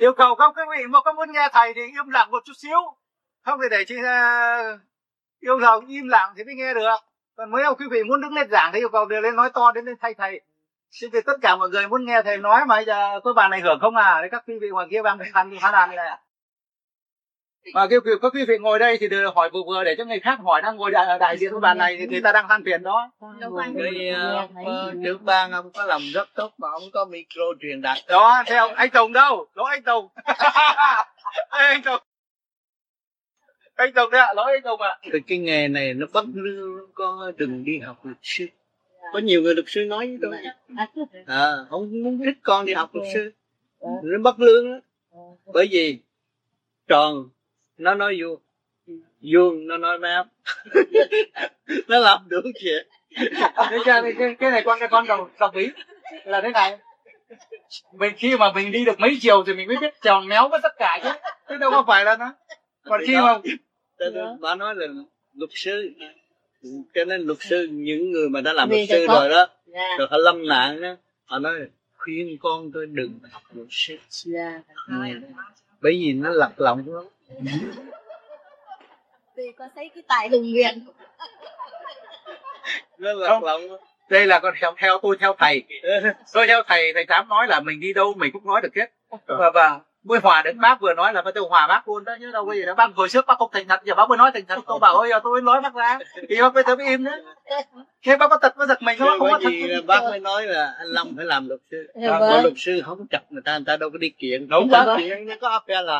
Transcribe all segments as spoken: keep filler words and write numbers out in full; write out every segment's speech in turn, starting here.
Yêu cầu các quý vị mà có muốn nghe thầy thì im lặng một chút xíu, không thì để chị uh, yêu cầu im lặng thì mới nghe được. Còn mấy ông quý vị muốn đứng lên giảng thì yêu cầu đưa lên nói to đến lên thay thầy. Chứ thì tất cả mọi người muốn nghe thầy nói mà giờ có bàn ảnh hưởng không à? Đấy, các quý vị ngoài kia đang phàn phàn nàn này ạ. Mà kêu các quý vị ngồi đây thì đưa hỏi vừa vừa để cho người khác hỏi, đang ngồi đại, đại diện của bàn này thì người ta đang than phiền đó. Cái uh, trưởng ban ông có lòng rất tốt mà ông có micro truyền đạt. Đó, theo anh Tùng đâu? Lỗi anh Tùng. anh Tùng. Anh Tùng đấy ạ, lỗi anh Tùng ạ. Từ cái nghề này nó bất lương, con đừng đi học luật sư. Có nhiều người luật sư nói với tôi, à, không muốn thích con đi học luật sư, nó bất lương đó. Bởi vì tròn nó nói vuông, vuông nó nói mép, nó làm đủ chuyện. Cái, cái, cái này con con đồng đồng ý là thế này. Mình khi mà mình đi được mấy chiều thì mình mới biết tròn méo với tất cả chứ, chứ đâu có phải là nó. Còn khi mà bà nói là luật sư, cho nên luật sư, những người mà đã làm luật sư rồi đó, rồi họ lâm nạn đó, họ nói khuyên con tôi đừng học luật sư, ừ. Bởi vì nó lật lọng lắm. Vì con thấy cái tài hùng nguyện. Nó lật lọng. Đây là con theo theo tôi theo thầy, tôi theo thầy, thầy dám nói là mình đi đâu mình cũng nói được hết. Và và Bữa Hòa đến bác vừa nói là tôi hòa bác luôn đó, chứ đâu có gì đó. Bác hồi trước bác không thành thật, giờ bác mới nói thành thật. Tôi bảo ôi giờ tôi nói bác ra thì bác bây giờ mới im đấy. Thế bác có tật với giật mình không? Không có thật. Là bác mới nói là anh Long phải làm luật sư. À, vâng. Luật sư không chặt người ta, người ta đâu có đi kiện. Đúng có kiện nó có affair làm.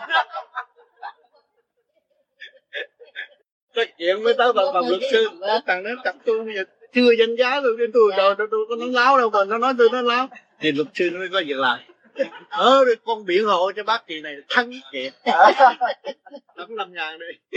Có chuyện với tao bằng luật sư, thằng nó chặt tôi bây giờ chưa danh giá rồi, cái tôi rồi tôi có nói láo đâu mà nó nói tôi nói láo. Thì luật sư nó mới có việc làm. Ờ rồi con biện hộ cho bác kỳ này thắng kìa. Đóng năm ngàn đi.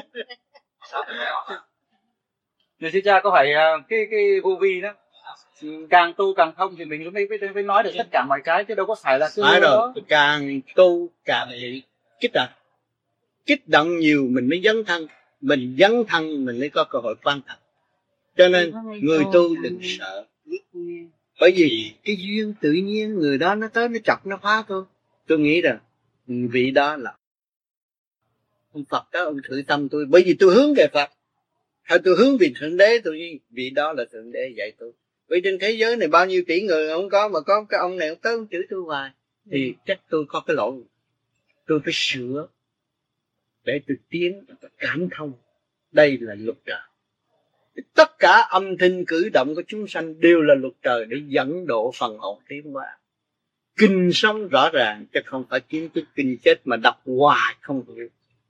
Người sư cha có phải cái cái vô vi đó, càng tu càng không thì mình mới mới, mới nói được tất cả mọi cái, chứ đâu có phải là cứ phải rồi, càng tu càng bị kích động, kích động nhiều mình mới dấn thân, mình dấn thân mình mới có cơ hội quan trọng. Cho nên người tu đừng sợ, bởi vì cái duyên tự nhiên người đó nó tới nó chọc nó phá thôi. Tôi nghĩ rằng vị đó là ông Phật đó, ông thử tâm tôi, bởi vì tôi hướng về Phật, hay tôi hướng về Thượng Đế, tôi nghĩ vị đó là Thượng Đế dạy tôi. Bởi trên thế giới này bao nhiêu tỷ người không có, mà có cái ông này ông tới ông chửi tôi hoài, thì chắc tôi có cái lỗi, tôi phải sửa để tôi tiến, cảm thông. Đây là luật trời. Tất cả âm thanh cử động của chúng sanh đều là luật trời để dẫn độ phần hồn tiến hóa. Kinh sống rõ ràng, chứ không phải kiến thức kinh chết mà đọc hoài không hiểu.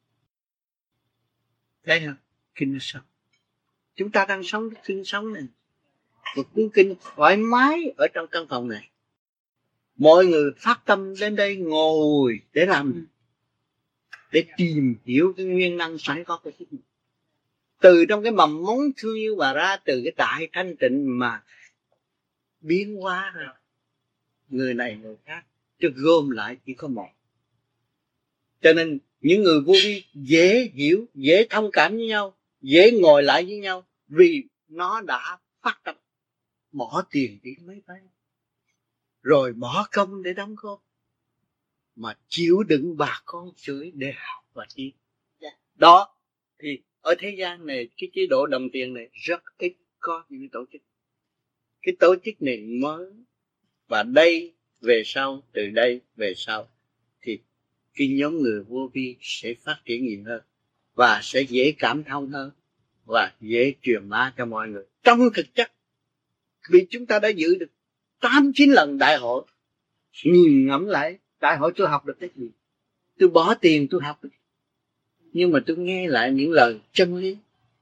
Thấy không? Kinh sống. Chúng ta đang sống cái kinh sống này. Một cuốn kinh thoải mái ở trong căn phòng này. Mọi người phát tâm đến đây ngồi để làm, để tìm hiểu cái nguyên năng sẵn có của chính mình. Từ trong cái mầm mống thương yêu mà ra, từ cái tại thanh tịnh mà biến hóa ra người này người khác, chứ gom lại chỉ có một. Cho nên những người vô vi dễ hiểu, dễ thông cảm với nhau, dễ ngồi lại với nhau, vì nó đã phát tâm bỏ tiền đi mấy tay, rồi bỏ công để đóng góp, mà chịu đựng bà con chửi để học và đi. Đó thì ở thế gian này, cái chế độ đồng tiền này rất ít có những tổ chức. Cái tổ chức này mới, và đây về sau, từ đây về sau thì cái nhóm người vô vi sẽ phát triển nhiều hơn, và sẽ dễ cảm thông hơn, và dễ truyền bá cho mọi người. Trong thực chất, vì chúng ta đã giữ được tám chín lần đại hội, nhìn ngẫm lại đại hội tôi học được cái gì? Tôi bỏ tiền tôi học được, nhưng mà tôi nghe lại những lời chân lý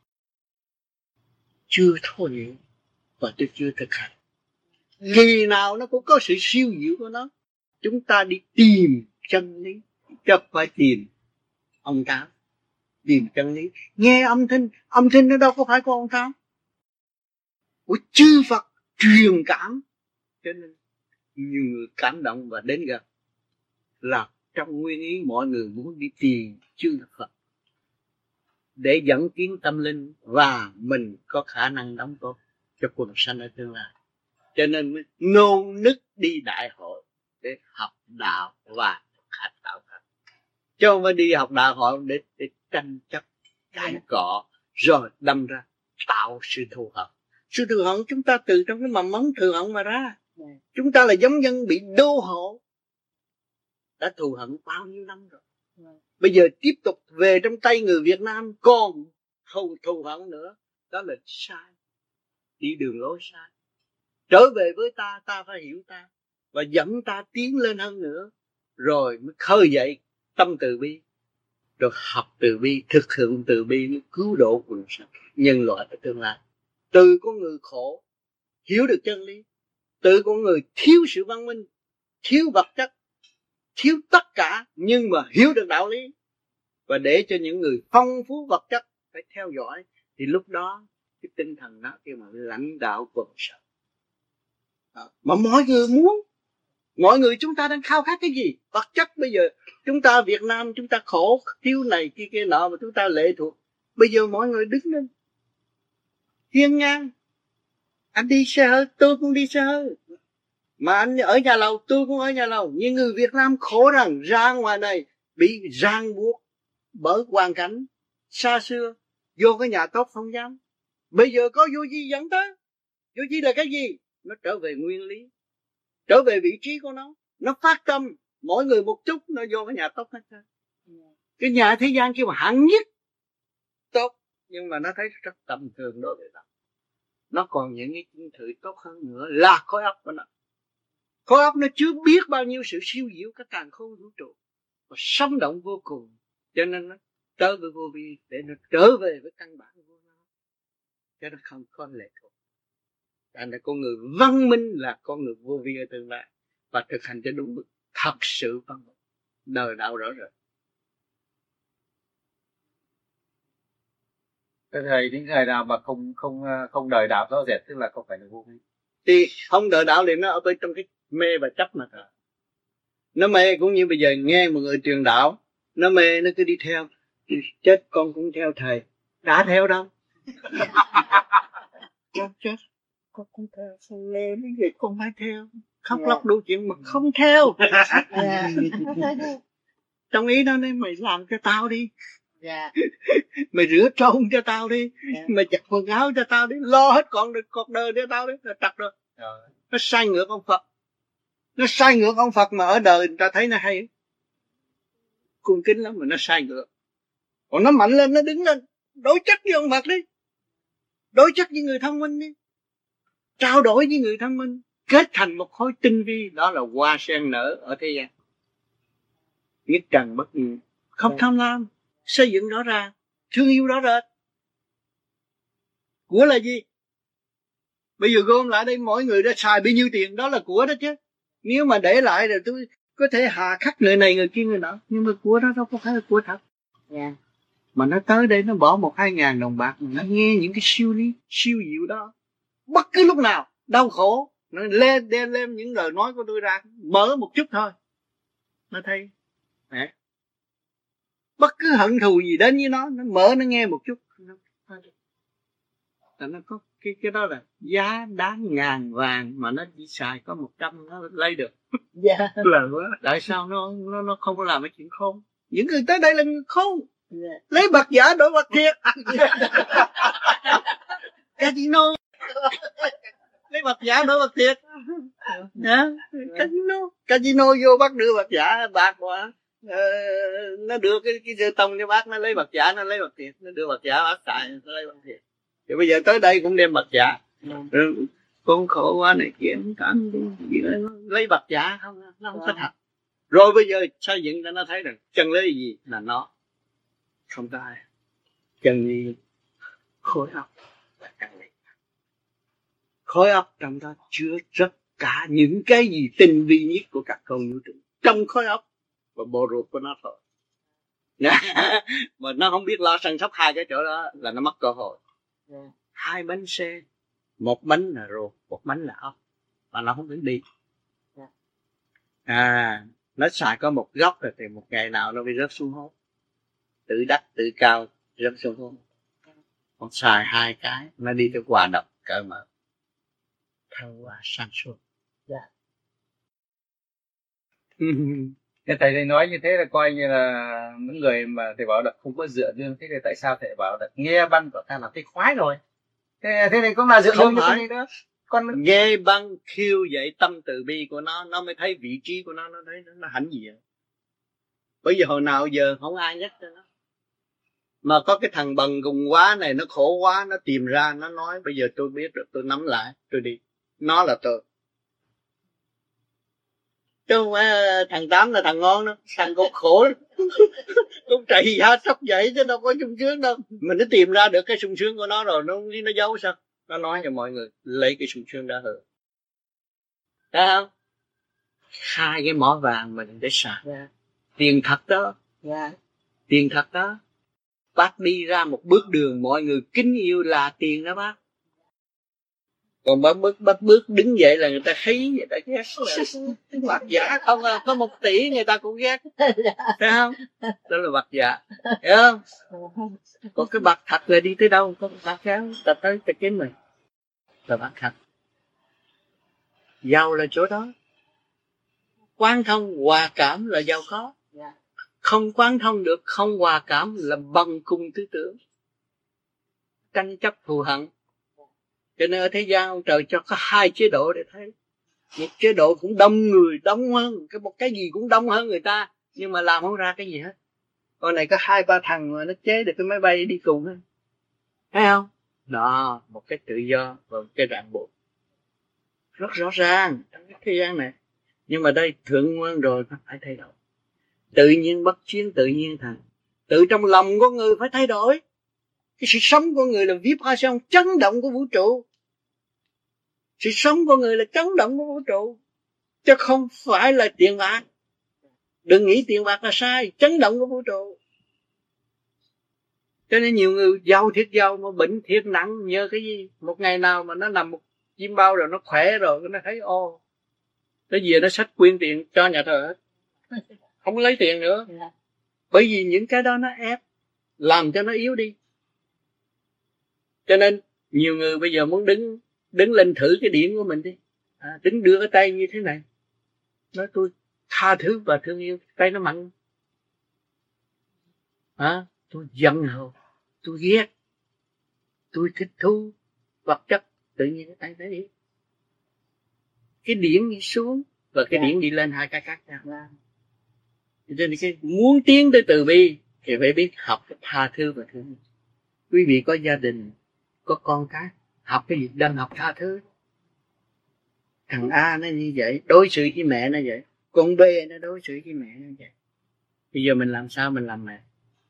chưa thấu hiểu, và tôi chưa thực hành. Kỳ nào nó cũng có sự siêu diệu của nó. Chúng ta đi tìm chân lý, chứ không phải tìm ông Tám. Tìm chân lý, nghe âm thanh, âm thanh nó đâu có phải của ông Tám, của chư Phật truyền cảm. Cho nên nhiều người cảm động và đến gần, là trong nguyên ý mọi người muốn đi tìm chư Phật để dẫn tiến tâm linh, và mình có khả năng đóng góp cho quần sanh ở tương lai. Cho nên mới nôn nức đi đại hội để học đạo và khát khao khác, chứ không phải đi học đại học để, để tranh chấp cãi cọ rồi đâm ra tạo sự thù hận. Sự thù hận chúng ta từ trong cái mầm móng thù hận mà ra. Chúng ta là giống nhân bị đô hộ, đã thù hận bao nhiêu năm rồi. Bây giờ tiếp tục về trong tay người Việt Nam còn thù thù hận nữa, đó là sai, đi đường lối sai. Trở về với ta, ta phải hiểu ta và dẫn ta tiến lên hơn nữa, rồi mới khơi dậy tâm từ bi, rồi học từ bi, thực hiện từ bi mới cứu độ quần sanh nhân loại ở tương lai. Từ con người khổ hiểu được chân lý, từ con người thiếu sự văn minh, thiếu vật chất, thiếu tất cả, nhưng mà hiểu được đạo lý, và để cho những người phong phú vật chất phải theo dõi, thì lúc đó cái tinh thần đó kêu mà lãnh đạo quần sanh. Mà mọi người muốn, mọi người chúng ta đang khao khát cái gì? Vật chất. Bây giờ chúng ta Việt Nam chúng ta khổ, thiếu này kia kia nọ mà chúng ta lệ thuộc. Bây giờ mọi người đứng lên hiên ngang, anh đi xe hơi tôi cũng đi xe hơi, mà anh ở nhà lầu tôi cũng ở nhà lầu. Nhưng người Việt Nam khổ rằng ra ngoài này bị ràng buộc bởi hoàn cảnh xa xưa, vô cái nhà tốt không dám. Bây giờ có vô gì dẫn tới? Vô gì là cái gì? Nó trở về nguyên lý, trở về vị trí của nó. Nó phát tâm mỗi người một chút, nó vô cái nhà tốt hết trơn. Cái nhà thế gian kêu mà hạng nhất tốt, nhưng mà nó thấy rất tầm thường đối với nó. Nó còn những cái chứng thử tốt hơn nữa là khối óc của nó. Khối óc nó chưa biết bao nhiêu sự siêu diệu các càn khôn vũ trụ và sống động vô cùng, cho nên nó trở về vô vi để nó trở về với căn bản của nó, cho nó không có lệ thuộc. Thành ra con người văn minh là con người vô vi ở tương lai, và thực hành cho đúng thật sự văn minh, đời đạo rõ rệt. Cái thầy đến ngày nào mà không không không đời đạo rõ rệt tức là không phải là vô vi. Thì không đời đạo thì nó ở bên trong cái mê và chấp mà thôi. Nó mê cũng như bây giờ nghe một người truyền đạo, nó mê nó cứ đi theo, chết con cũng theo thầy, đã theo đâu. Con chết con cũng theo, không nghe mấy việc con phải theo, khóc lóc đủ chuyện mà không theo. Trong ý đó nên mày làm cho tao đi. Dạ. Mày rửa trâu cho tao đi. Dạ. Mày giặt quần áo cho tao đi, lo hết con cuộc đời cho tao đi, là trật rồi. Rồi. Nó sai ngược ông Phật. Nó sai ngược ông Phật mà ở đời người ta thấy nó hay, cung kính lắm, mà nó sai ngược. Còn nó mạnh lên, nó đứng lên, đối chất với ông Phật đi, đối chất với người thông minh đi, trao đổi với người thông minh, kết thành một khối tinh vi. Đó là hoa sen nở ở thế gian, nhất trần bất nhiễm, không tham lam, xây dựng rõ ràng, thương yêu rõ rệt. Của là gì? Bây giờ gom lại đây mỗi người đã xài bao nhiêu tiền, đó là của đó chứ. Nếu mà để lại rồi tôi có thể hà khắc người này người kia người nọ, nhưng mà của đó đâu có phải là của thật. Yeah. Mà nó tới đây nó bỏ một hai ngàn đồng bạc, nó nghe những cái siêu lý siêu diệu đó, bất cứ lúc nào đau khổ nó lên đem lên những lời nói của tôi ra, mở một chút thôi nó thấy. Mẹ, bất cứ hận thù gì đến với nó, nó mở nó nghe một chút, nó nó có cái cái đó là giá đáng ngàn vàng mà nó chỉ xài có một trăm nó lấy được. Dạ. Yeah. Là tại sao nó nó nó không có làm cái chuyện khôn? Những người tới đây là người khôn. Yeah. Lấy bạc giả đổi bạc thiệt. Casino. Lấy bạc giả đổi bạc thiệt. Hả? Casino. Casino vô bắt đưa bạc giả bạc quá. Ờ, nó đưa cái cái dơ tông cho bác, nó lấy bạc giả nó lấy bạc thiệt, nó đưa bạc giả bác xài nó lấy bạc thiệt. Thì bây giờ tới đây cũng đem bạc giả. Ừ. Con khổ quá này kia, cảm lấy bạc giả không, nó không có thật. Rồi bây giờ xây dựng cho nó thấy rằng chân lý gì là nó không có ai. Chân lý khối óc là chân lý. Khối óc trong đó chứa rất cả những cái gì tinh vi nhất của các con vũ trụ trong khối óc và bộ ruột của nó thôi. Mà nó không biết lo săn sóc hai cái chỗ đó là nó mất cơ hội. Yeah. Hai bánh xe, một bánh là ruột, một bánh là óc, mà nó không biết đi. Yeah. À, nó xài có một góc rồi thì một ngày nào nó bị rớt xuống hố, tự đắc tự cao rớt xuống hố. Còn xài hai cái nó đi tới hòa độc cỡ mở, thâu hòa sang suốt. Yeah. Thầy thầy nói như thế là coi như là những người mà thầy bảo là không có dựa duyên, thế thì tại sao thầy bảo là nghe văn của ta là thấy khoái rồi? Thế thế này cũng là dựa duyên cho con đi nữa. Con nghe văn khiêu dậy tâm từ bi của nó, nó mới thấy vị trí của nó, nó thấy nó, nó hãnh diện. Bởi vì hồi nào giờ không ai nhắc cho nó. Mà có cái thằng bần cùng quá này nó khổ quá, nó tìm ra, nó nói bây giờ tôi biết rồi, tôi nắm lại, tôi đi. Nó là tôi. Chứ không phải thằng Tám là thằng ngon đó, thằng cũng khổ cũng chạy ra sốc dậy chứ đâu có sung sướng đâu. Mình nó tìm ra được cái sung sướng của nó rồi, nó nó giấu sao? Nó nói cho mọi người lấy cái sung sướng đó hưởng. Thấy không? Hai cái mỏ vàng mình để xài ra. Tiền thật đó. Dạ. Tiền thật đó. Bác đi ra một bước đường mọi người kính yêu là tiền đó bác. Còn bác bước, bác bước đứng dậy là người ta thấy, người ta ghét. Bạc giả không à, có một tỷ người ta cũng ghét. Thấy không? Đó là bạc giả. Hiểu không? Còn cái bạc thật là đi tới đâu, có bạc khéo, ta tới ta kiếm mình. Là bạc thật. Giàu là chỗ đó. Quán thông, hòa cảm là giàu có. Không quán thông được, không hòa cảm là bằng cùng tư tưởng. Tranh chấp thù hận. Cho nên ở thế gian ông trời cho có hai chế độ để thấy. Một chế độ cũng đông người, đông hơn, cái một cái gì cũng đông hơn người ta, nhưng mà làm không ra cái gì hết. Con này có hai ba thằng mà nó chế được cái máy bay đi cùng hết. Thấy không? Đó, một cái tự do và một cái ràng buộc. Rất rõ ràng trong cái thế gian này. Nhưng mà đây thượng nguyên rồi nó phải thay đổi. Tự nhiên bất chiến, tự nhiên thành. Tự trong lòng của người phải thay đổi. Cái sự sống của người là vibration chấn động của vũ trụ. Sự sống của người là chấn động của vũ trụ, chứ không phải là tiền bạc. Đừng nghĩ tiền bạc là sai, chấn động của vũ trụ. Cho nên nhiều người giàu thiệt giàu mà bệnh thiệt nặng nhờ cái gì? Một ngày nào mà nó nằm một chim bao rồi nó khỏe rồi, nó thấy ô, nó về nó xách quyên tiền cho nhà thờ hết, không lấy tiền nữa. Bởi vì những cái đó nó ép, làm cho nó yếu đi. Cho nên nhiều người bây giờ muốn đứng đứng lên thử cái điển của mình đi, à, đứng đưa cái tay như thế này, nói tôi tha thứ và thương yêu, tay nó mạnh, à, tôi giận hờn, tôi ghét, tôi thích thú vật chất, tự nhiên cái tay nó yếu. Cái điển đi xuống và cái điển đi lên hai cái khác nhau. Cho nên cái muốn tiến tới từ bi thì phải biết học tha thứ và thương yêu. Quý vị có gia đình, có con cái, học cái gì đang học tha thứ. Thằng A nó như vậy, đối xử với mẹ nó vậy, con B nó đối xử với mẹ nó vậy. Bây giờ mình làm sao mình làm mẹ?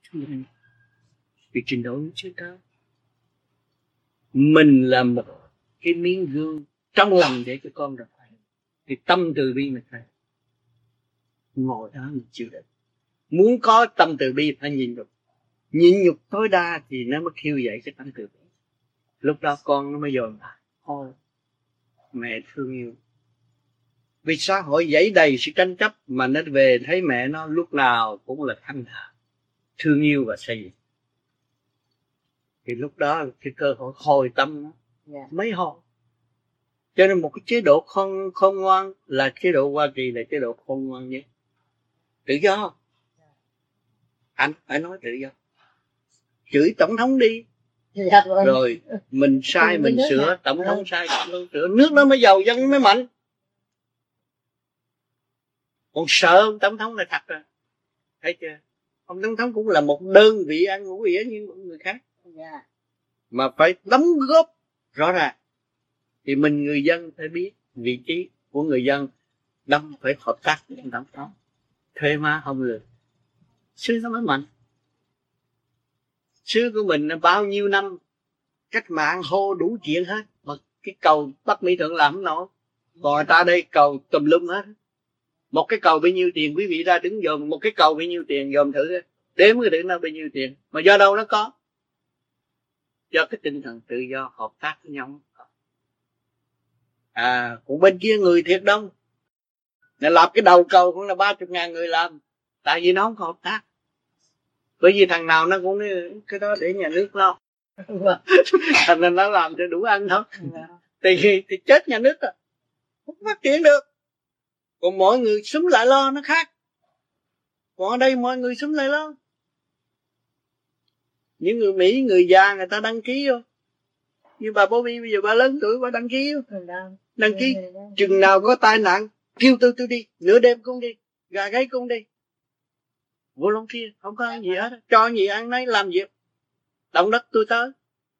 Vì trình độ chưa cao. Mình là một cái miếng gương trong lòng để cho con được phải. Thì tâm từ bi mình phải ngồi đó mình chịu đựng. Muốn có tâm từ bi phải nhìn nhục. Nhìn nhục tối đa thì nó mới khiêu dậy cái tâm từ bi. Lúc đó con nó mới dồn lại. Thôi, mẹ thương yêu. Vì xã hội dãy đầy sự tranh chấp mà nó về thấy mẹ nó lúc nào cũng là thanh thản, thương yêu và xây dựng. Thì lúc đó cái cơ hội hồi tâm nó yeah. mấy hồi. Cho nên một cái chế độ khôn khôn ngoan là chế độ Hoa Kỳ là chế độ khôn ngoan nhất. Tự do. Anh phải nói tự do. Chửi tổng thống đi. Dạ, rồi. rồi mình sai mình sửa hả? Tổng thống sai tổng thống sửa, nước nó mới giàu dân mới mạnh. Còn sợ ông tổng thống là thật rồi, thấy chưa? Ông tổng thống cũng là một đơn vị ăn ngũ nghĩa như mọi người khác, yeah. mà phải đóng góp rõ ràng. Thì mình người dân phải biết vị trí của người dân, đâm phải hợp tác với tổng thống, thuê má không lừa, xứ nó mới mạnh. Xứ của mình là bao nhiêu năm cách mạng hô đủ chuyện hết, mà cái cầu Bắc Mỹ Thuận làm không nổi, còn người ta đây cầu tùm lum hết. Một cái cầu bao nhiêu tiền, quý vị ra đứng dòm một cái cầu bao nhiêu tiền, dòm thử đếm cái đếm nó bao nhiêu tiền, mà do đâu nó có? Do cái tinh thần tự do hợp tác với nhau. À, còn bên kia người thiệt đông, để làm cái đầu cầu cũng là ba chục ngàn người làm, tại vì nó không hợp tác. Bởi vì thằng nào nó cũng nói cái đó để nhà nước lo, thành nên nó làm cho đủ ăn thôi. Thì, thì chết nhà nước à, không phát triển được. Còn mọi người xúm lại lo nó khác. Còn ở đây mọi người súng lại đó. Những người Mỹ, người già người ta đăng ký vô. Như bà Bobby bây giờ bà lớn tuổi bà đăng ký vô. Đăng ký. Chừng nào có tai nạn kêu tôi tôi đi. Nửa đêm cũng đi. Gà gáy cũng đi. Volunteer. Không có gì hết. Cho gì ăn nấy làm việc. Động đất tôi tới.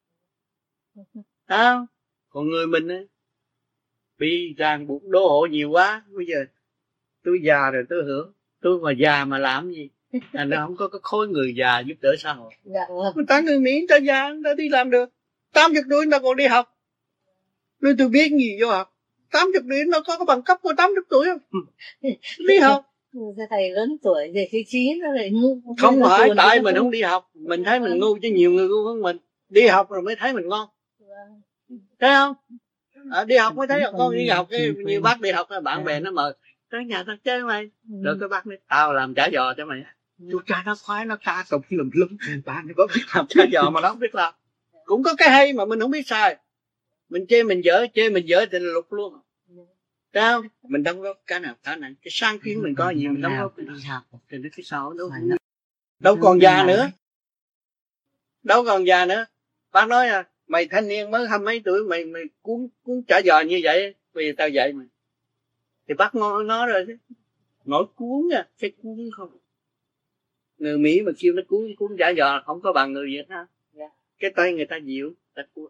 À, còn người mình ấy, bị ràng buộc đô hộ nhiều quá. Bây giờ tôi già rồi tôi hưởng. Tôi mà già mà làm gì? Thành ra không có cái khối người già giúp đỡ xã hội. Dạ. Người ta người Mỹ, người ta già, người ta đi làm được. tám mươi tuổi người ta còn đi học. Nên tôi biết gì vô học. tám mươi tuổi nó có cái bằng cấp của tám mươi tuổi không? Đi học. Thầy lớn tuổi về thứ chín nó lại ngu. Không phải tại mình không đi học. Mình thấy mình ngu chứ nhiều người ngu hơn mình. Đi học rồi mới thấy mình ngon. Thấy không? À, đi học mới thấy con đi học cái như bác đi học bạn bè nó mời tới nhà tao chơi mày. Rồi cái bác nói tao làm chả giò cho mày. Chú cha nó khoái nó ca tục lùm lum. Bạn nó có biết làm chả giò mà nó không biết làm. Cũng có cái hay mà mình không biết sai. Mình chê mình dở, chê mình dở thì lục luôn. Thấy không? Mình đóng góp cái nào cái này. Cái sáng kiến mình có gì mình đóng góp. Đi học thì nó cái sau đâu. Đâu còn già nữa. Đâu còn già nữa. Bác nói à, mày thanh niên mới hai mấy tuổi mày mày cuốn cuốn chả giò như vậy, bây giờ tao dạy mày. Thì bác nói nó rồi chứ. Nói cuốn nha, cái cuốn không. Người Mỹ mà kêu nó cuốn cuốn chả giò không có bằng người Việt Nam. Cái tay người ta dịu, ta cuốn.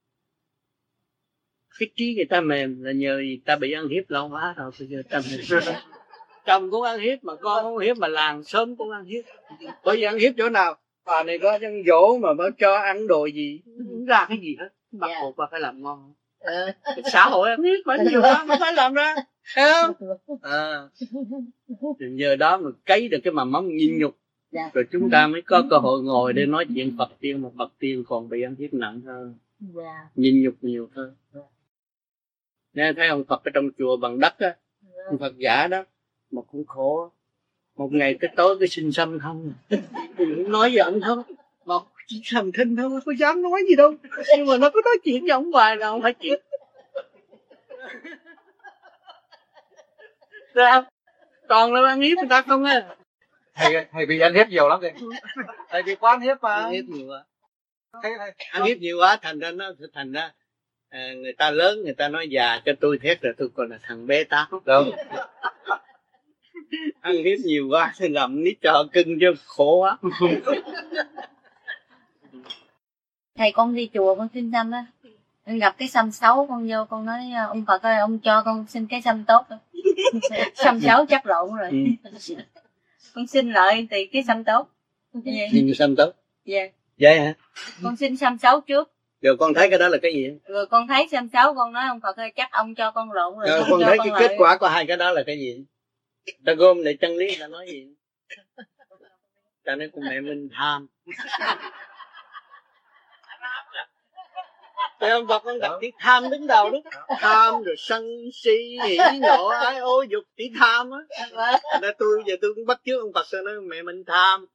Cái trí người ta mềm là nhờ gì ta bị ăn hiếp lâu quá rồi bây giờ ta mềm. Chồng cũng ăn hiếp mà con cũng hiếp mà làng sớm cũng ăn hiếp. Bởi vì ăn hiếp chỗ nào? Bà này có chân dỗ mà mới cho ăn đồ gì không ra cái gì hết. Bắt buộc bà phải làm ngon. Ờ. Xã hội ăn hiếp mà nhiều quá mà phải làm ra. Thấy không? À. Thì giờ đó mà cấy được cái mầm móng nhịn nhục. Dạ. Rồi chúng ta mới có cơ hội ngồi để nói chuyện Phật tiên, mà Phật tiên còn bị ăn hiếp nặng hơn. Dạ. Nhịn nhục nhiều hơn. Nghe thấy ông Phật ở trong chùa bằng đất á, ông Phật giả đó, mà cũng khổ. Một ngày tới tối cái xin xăm không, nói với ông thôi, mà chỉ thầm thinh thôi, có dám nói gì đâu. Nhưng mà nó có nói chuyện với ông hoài là ông phải chịu. Sao? Còn là ăn hiếp người ta không á. Thầy, thầy bị ăn hiếp nhiều lắm rồi. Thầy bị quá ăn hiếp mà. Ăn hiếp nhiều quá. Thầy, thầy. Ăn hiếp nhiều quá, thành ra nó thành ra à, người ta lớn, người ta nói già cho tôi thét rồi tôi còn là thằng bé tá. Đâu. Ăn hiếp nhiều quá thì làm nít cho cưng chứ khổ quá. Thầy con đi chùa con xin xăm á, con gặp cái xăm xấu con vô con nói ông Phật ơi ông cho con xin cái xăm tốt. Xăm xấu chắc lộn rồi. Ừ. Con xin lại thì cái xăm tốt. Xin xăm tốt. Dạ. Vậy hả? Con xin xăm xấu trước. Rồi con thấy cái đó là cái gì? Rồi con thấy xăm xấu con nói ông Phật ơi chắc ông cho con lộn rồi. Rồi con thấy cái kết quả của hai cái đó là cái gì? Ta gom lại chân lý ta nói gì? Ta nói con mẹ mình tham. Thấy ông Phật con gặp tí tham đứng đầu đó. Tham rồi sân si hỉ nộ ái ô dục tí tham á. Nên tôi giờ tôi cũng bắt chước ông Phật nói mẹ mình tham.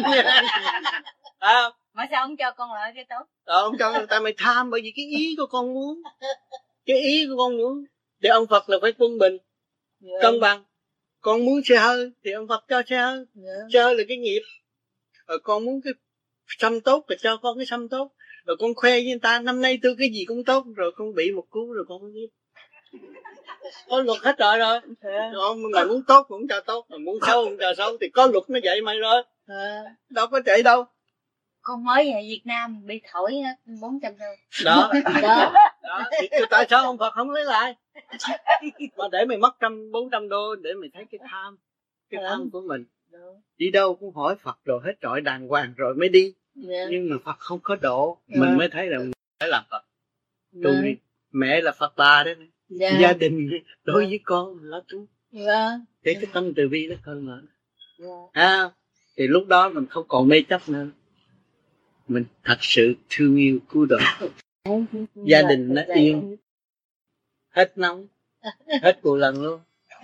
À, mà sao ông cho con lại cái tốt? Ờ, ông cho người ta mày tham bởi vì cái ý của con muốn. Cái ý của con muốn. Thì ông Phật là phải quân bình, yeah. Cân bằng. Con muốn xe hơi thì ông Phật cho xe hơi, yeah. Xe hơi là cái nghiệp. Rồi con muốn cái xăm tốt thì cho con cái xăm tốt. Rồi con khoe với người ta năm nay tôi cái gì cũng tốt. Rồi con bị một cú rồi con không biết. Có luật hết rồi rồi. Yeah. Rồi mày muốn tốt cũng cho tốt, mày muốn xấu cũng cho xấu. Thì có luật nó dạy mày rồi, yeah. Đâu có chạy đâu. Con mới về Việt Nam bị thổi bốn trăm đô. Đó. Đó. Đó. Thì tại sao ông Phật không lấy lại? Mà để mày mất trăm bốn trăm đô để mày thấy cái tham, cái tham của mình. Đi đâu cũng hỏi Phật rồi hết trọi đàng hoàng rồi mới đi. Yeah. Nhưng mà Phật không có độ, yeah. Mình mới thấy là mình phải làm Phật. Tôi yeah. Mẹ là Phật bà đấy, yeah. Gia đình đối yeah. Với con là chú. Yeah. Để cái tâm từ bi nó hơn nữa. Yeah. À, thì lúc đó mình không còn mê chấp nữa. Mình thật sự thương yêu cứu độ. Gia đình nó yên, hết nóng, hết cù lần luôn.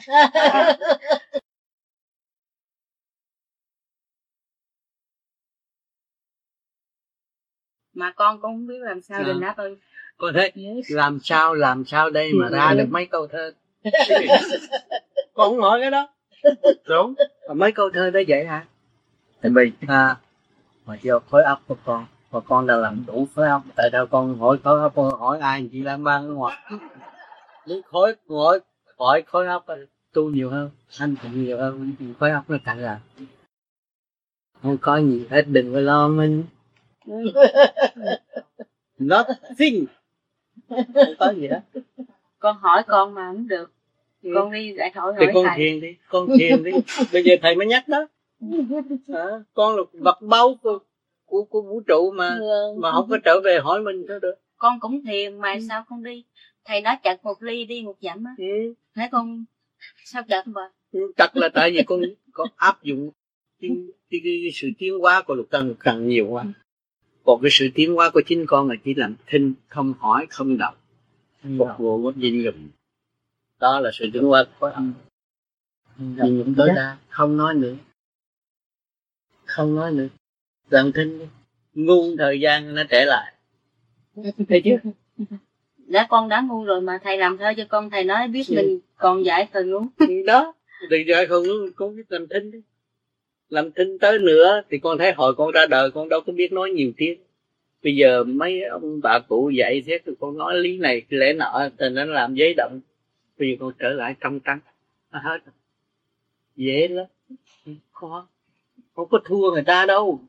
Mà con cũng không biết làm sao đền đáp ơn. Con thấy làm sao làm sao đây mà ra được mấy câu thơ. Con không hỏi cái đó. Đúng. Mà mấy câu thơ đó vậy hả? Thì mình à, mà do khối óc của con, mà con đã làm đủ khối óc, tại sao con hỏi khối óc, con hỏi ai chị làm ban ngoài. Nếu khối hỏi hỏi khối óc tu nhiều hơn, anh cũng nhiều hơn, khối óc nó càng là không có gì hết, đừng có lo mình. Nothing. Không có gì hết. Con hỏi con mà không được. Ừ. Con đi lại hỏi thì hỏi con thầy. thiền đi, con thiền đi. Bây giờ thầy mới nhắc đó. À, con là vật báu của, của, của vũ trụ mà ừ. mà không có trở về hỏi mình thôi được. Con cũng thiền mà ừ. sao không đi? Thầy nói chặt một ly đi một dặm á. Ừ. Thấy con sao chặt mà? Chặt là tại vì con con áp dụng cái, cái, cái, cái sự tiến hóa của lục căn càng nhiều quá. Còn cái sự tiến hóa của chính con là chỉ làm thinh, không hỏi, không đọc, phục vụ của nhìn ngầm. Đó là sự tiến hóa của âm. Nhìn ngầm tối đa, không nói nữa, không nói nữa, làm thinh, ngu thời gian nó trẻ lại. Thấy chưa? Đã con đã ngu rồi mà thầy làm thơ cho con, thầy nói biết ừ. mình còn dại khờ ngu. Đó, thì dại khờ ngu, con biết làm thinh đi. Làm thinh tới nữa thì con thấy hồi con ra đời con đâu có biết nói nhiều tiếng. Bây giờ mấy ông bà cụ dạy thế thì con nói lý này lẽ nọ thì nó làm giấy động. Bây giờ con trở lại trong trắng, nó hết rồi. Dễ lắm, khó, không có thua người ta đâu.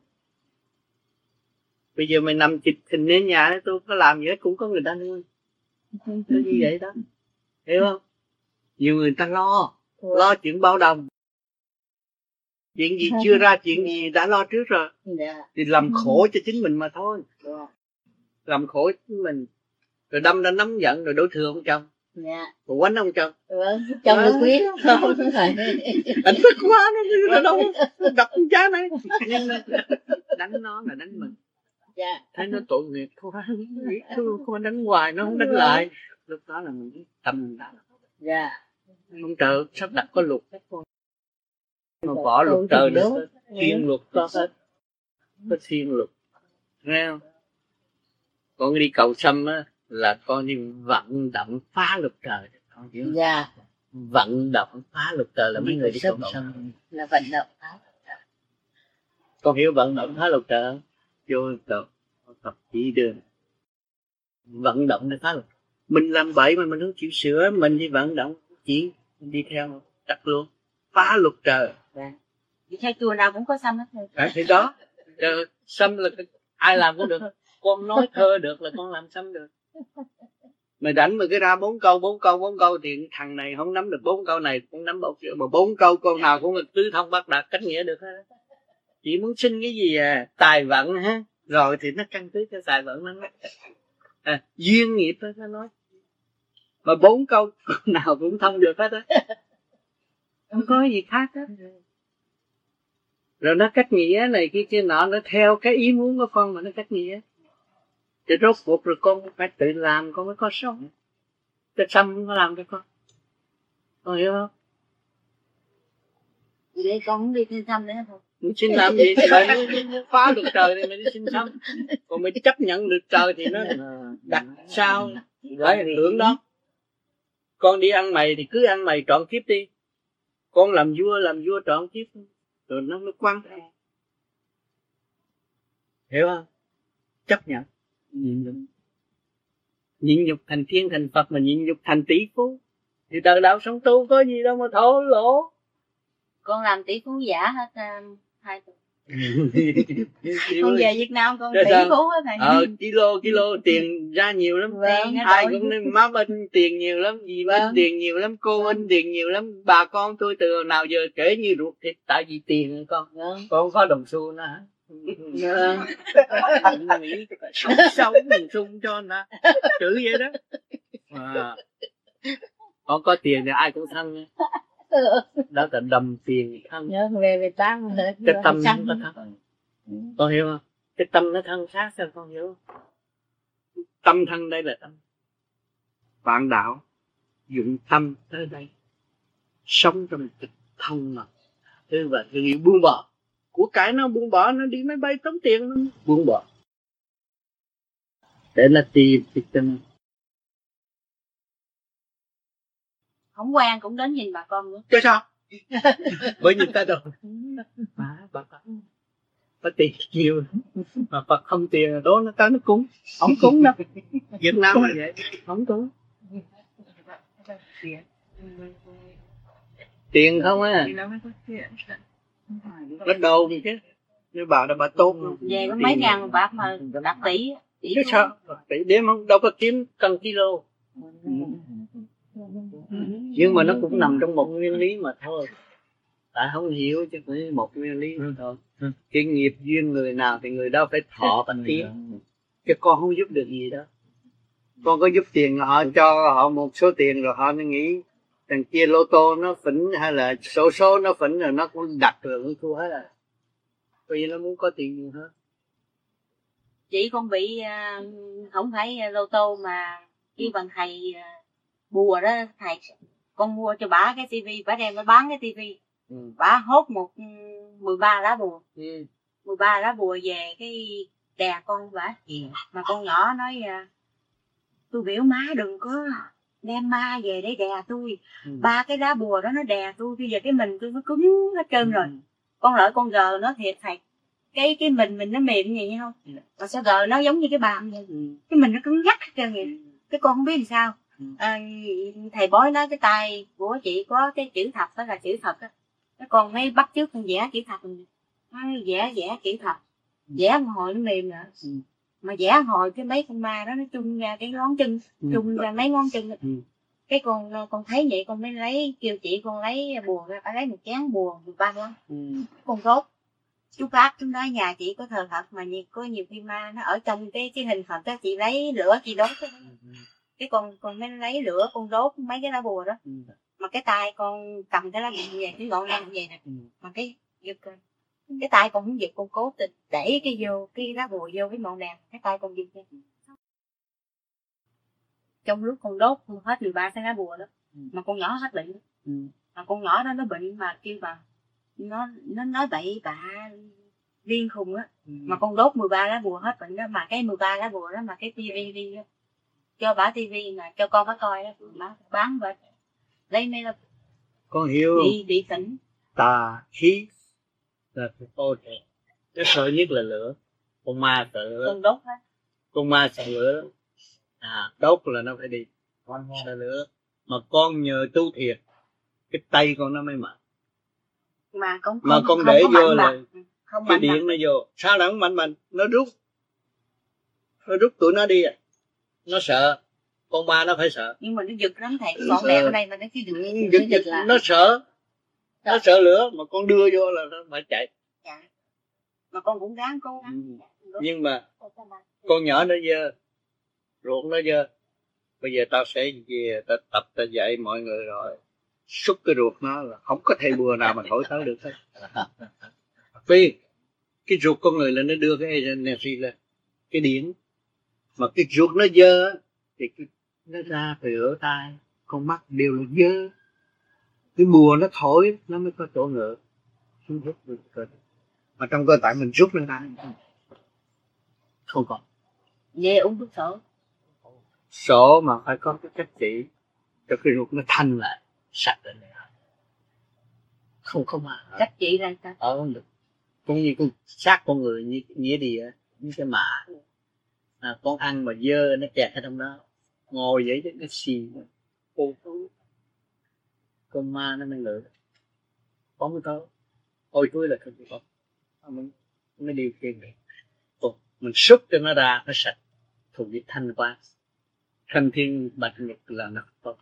Bây giờ mày nằm chịch thình đến nhà tôi có làm gì hết cũng có người ta nuôi. Nó như vậy đó, hiểu không? Nhiều người ta lo, lo chuyện bao đồng. Chuyện gì chưa ra, chuyện gì đã lo trước rồi. Thì làm khổ cho chính mình mà thôi. Làm khổ chính mình. Rồi đâm ra nóng giận rồi đổ thừa ông chồng. Dạ. Rồi quánh ông chồng. Vâng, chồng được quyết. Anh tức quá nó đâu đập con cha này. Nhưng đánh nó là đánh mình. Dạ. Thấy nó tội nghiệp quá, không đánh hoài nó không đánh lại. Lúc đó là mình tâm mình đã. Dạ. Ông trời sắp đặt có luật hết con. Mà bỏ luật trời được hết. Thiên luật có hết. Có thiên luật. Nghe không? Con đi cầu sâm á là con đi vận động phá luật trời. Con hiểu? Dạ. Vận động phá luật trời là mấy người đi cầu sâm. Là vận động phá luật trời. Con hiểu vận động phá luật trời không? Vô tập, tập chỉ đường. Vận động để phá luật. Mình làm bậy mà mình không chịu sửa, mình đi vận động chỉ đi theo đặt luôn. Phá luật trời. Dạ. Đi theo chùa nào cũng có sâm hết rồi. À, thì đó. Sâm là ai làm cũng được. Con nói thơ được là con làm sâm được. Mày đánh mà cái ra bốn câu, bốn câu, bốn câu thì thằng này không nắm được bốn câu này, cũng nắm bao nhiêu mà bốn câu con nào cũng tứ thông bát đạt cách nghĩa được hết. Chỉ muốn xin cái gì à, tài vận ha, rồi thì nó căn cứ cái tài vận nó nói. À, duyên nghiệp đó nó nói. Mà bốn câu nào cũng thông được hết á. Không có gì khác hết. Rồi nó cách nghĩa này kia kia nọ, nó theo cái ý muốn của con mà nó cách nghĩa. Thì rốt cuộc rồi con phải tự làm con mới có sống. Cái xăm không có làm cho con. Con hiểu không? Để con không đi xin xăm nữa không? Muốn xin làm gì? Trời muốn phá được trời thì mày đi xin xăm. Còn mày chấp nhận được trời thì nó đặt sao phải hưởng đó. Con đi ăn mày thì cứ ăn mày trọn kiếp đi. Con làm vua làm vua trọn kiếp. Rồi nó mới quan trọng. Hiểu không? Chấp nhận. Nhịn nhục. Nhịn nhục thành thiên thành Phật mà nhịn nhục thành tỷ phú. Thì đời đạo sống tu có gì đâu mà thổ lỗ. Con làm tỷ phú giả hết um, hai tuần. Con về Việt Nam con tỷ phú hết thầy. Ờ, kilo kilo tiền ra nhiều lắm. Vâng, ai cũng nói má in tiền nhiều lắm, gì vâng. In tiền nhiều lắm, cô in tiền nhiều lắm. Bà con tôi từ nào giờ kể như ruột thịt tại vì tiền con. Vâng. Con có đồng xu nữa hả? Vâng. Nghĩ sống sống mình sung cho nó chữ vậy đó. À. Con có tiền thì ai cũng thân. Đó là đầm tiền thân. Nhớ về về tám cái tâm nó thân. Con hiểu không? Cái tâm nó thân khác sao con hiểu không? Tâm thân đây là tâm. Bạn đạo dụng tâm tới đây, sống trong cái thân mà. Thế và người buông bỏ. Của cải nó buông bỏ, nó đi máy bay tốn tiền nó buông bỏ. Để nó tìm cái tâm. Không quen cũng đến nhìn bà con nữa. Chứ sao? Bởi vì ta đâu mà bà Phật có tiền nhiều mà Phật không tiền đó nó tới nó cúng, không cúng đâu. Việt Nam là vậy, không cúng. Tiền không á, nó đồ gì chứ. Như bà là bà tốt luôn. Về có mấy ngàn bạc mà đặt tỷ. tỷ Chứ sao? Tỷ đếm không đâu có kiếm cân kilo. Nhưng mà nó cũng nằm trong một nguyên lý mà thôi. Tại không hiểu chứ phải một nguyên lý nữa thôi. Cái nghiệp duyên người nào thì người đó phải thọ và tiến. Chứ con không giúp được gì đâu. Con có giúp tiền họ cho họ một số tiền rồi họ nó nghĩ thằng kia lô tô nó phỉnh hay là số số nó phỉnh rồi nó cũng đặt rồi nó thua hết rồi. Vì nó muốn có tiền nhiều hơn. Chị con bị uh, không phải lô tô mà kêu bằng thầy uh, bùa đó thầy, con mua cho bả cái tivi, bả đem bả bán cái tivi, ừ. Bả hốt một mười ba lá bùa, ừ. mười ba lá bùa về cái đè con bả, ừ. Mà con nhỏ nói uh, tôi biểu má đừng có đem ma về để đè tôi, ừ. Ba cái lá bùa đó nó đè tôi, bây giờ cái mình tôi nó cứng hết trơn, ừ. Rồi con lợi con gờ nó thiệt thầy, cái cái mình mình nó mềm như vậy không, ừ. Mà sao gờ nó giống như cái bàn vậy, ừ. Cái mình nó cứng ngắc hết trơn vậy, ừ. Cái con không biết làm sao, ừ. À, thầy bói nói cái tay của chị có cái chữ thập đó là chữ thật á, cái con mới bắt chước con vẽ chữ thập, nó vẽ vẽ chữ thập, vẽ một hồi nó mềm nữa, ừ. Mà vẽ một hồi cái mấy con ma đó nó chung ra cái ngón chân, ừ. Chung ra mấy ngón chân, ừ. Cái con con thấy vậy con mới lấy kêu chị con lấy bùa ra, phải lấy một chén bùa mười ba ngón, ừ. Con rốt chú bác chúng nói nhà chị có thờ Phật mà nhiều, có nhiều khi ma nó ở trong cái cái hình Phật đó, chị lấy lửa chị đốt cái, ừ. Cái con con mới lấy lửa con đốt mấy cái lá bùa đó, ừ. Mà cái tay con cầm cái lá bùa về cái ngọn len vậy nè, ừ. Mà cái giật cái tay con không giật, con cố tình để cái vô cái lá bùa vô cái ngọn len, cái tay con giật ra. Trong lúc con đốt hết mười ba cái lá bùa đó, ừ. Mà con nhỏ hết bệnh, ừ. Mà con nhỏ đó nó bệnh mà kêu bà nó nó nói bậy bạ điên khùng á, ừ. Mà con đốt mười ba lá bùa hết bệnh đó, mà cái mười ba lá bùa đó mà cái tivi đi cho bả tivi mà cho con bả coi đó, bả bán bệnh lấy mấy là con hiểu đi đi tỉnh tà khí là ô trẻ, cái sợ nhất là lửa, con ma sợ lửa, con đốt hết, con ma sợ lửa, à đốt là nó phải đi, con sợ lửa, mà con nhờ tu thiệt cái tay con nó mới mạnh, mà con mà không, con không để có vô là không cái điện nó vô, sao nó không mạnh mạnh, nó rút, nó rút tụi nó đi à, nó sợ, con ma nó phải sợ, nhưng mà nó giật lắm thầy, con đèn ở đây mà nó cứ giật, giật, giật, giật là... nó sợ, nó sợ lửa mà con đưa vô là nó phải chạy, dạ. Mà con cũng ráng cố gắng, ừ. Nhưng mà con nhỏ nó dơ, ruột nó dơ, bây giờ tao sẽ về tao tập tao dạy mọi người rồi, xúc cái ruột nó là không có thầy bùa nào mà thổi tới được hết. Vì cái ruột con người là nó đưa cái energy lên, cái điển, mà cái ruột nó dơ thì nó ra từ lỗ tai, con mắt đều là dơ, cái bùa nó thổi nó mới có chỗ ngựa, không hút được cơ, mà trong cơ thể mình rút nó ra không còn. Về uống thuốc sổ, sổ mà phải có cái cách chỉ cho cái ruột nó thanh lại, sạch lại, không có mà cách chỉ ra sao? Ờ không được, cũng như con xác con người như nghĩa địa, như cái mạ, à, con ăn mà dơ nó kẹt ở trong đó, ngồi vậy chứ nó xì, ô thú, con ma nó mới ngự, có mới có, ôi túi là không có, nó mới điều khiển được, ồ, mình xúc cho nó ra nó sạch, thuộc về thanh quan, thanh thiên bạch nhật là nó tốt.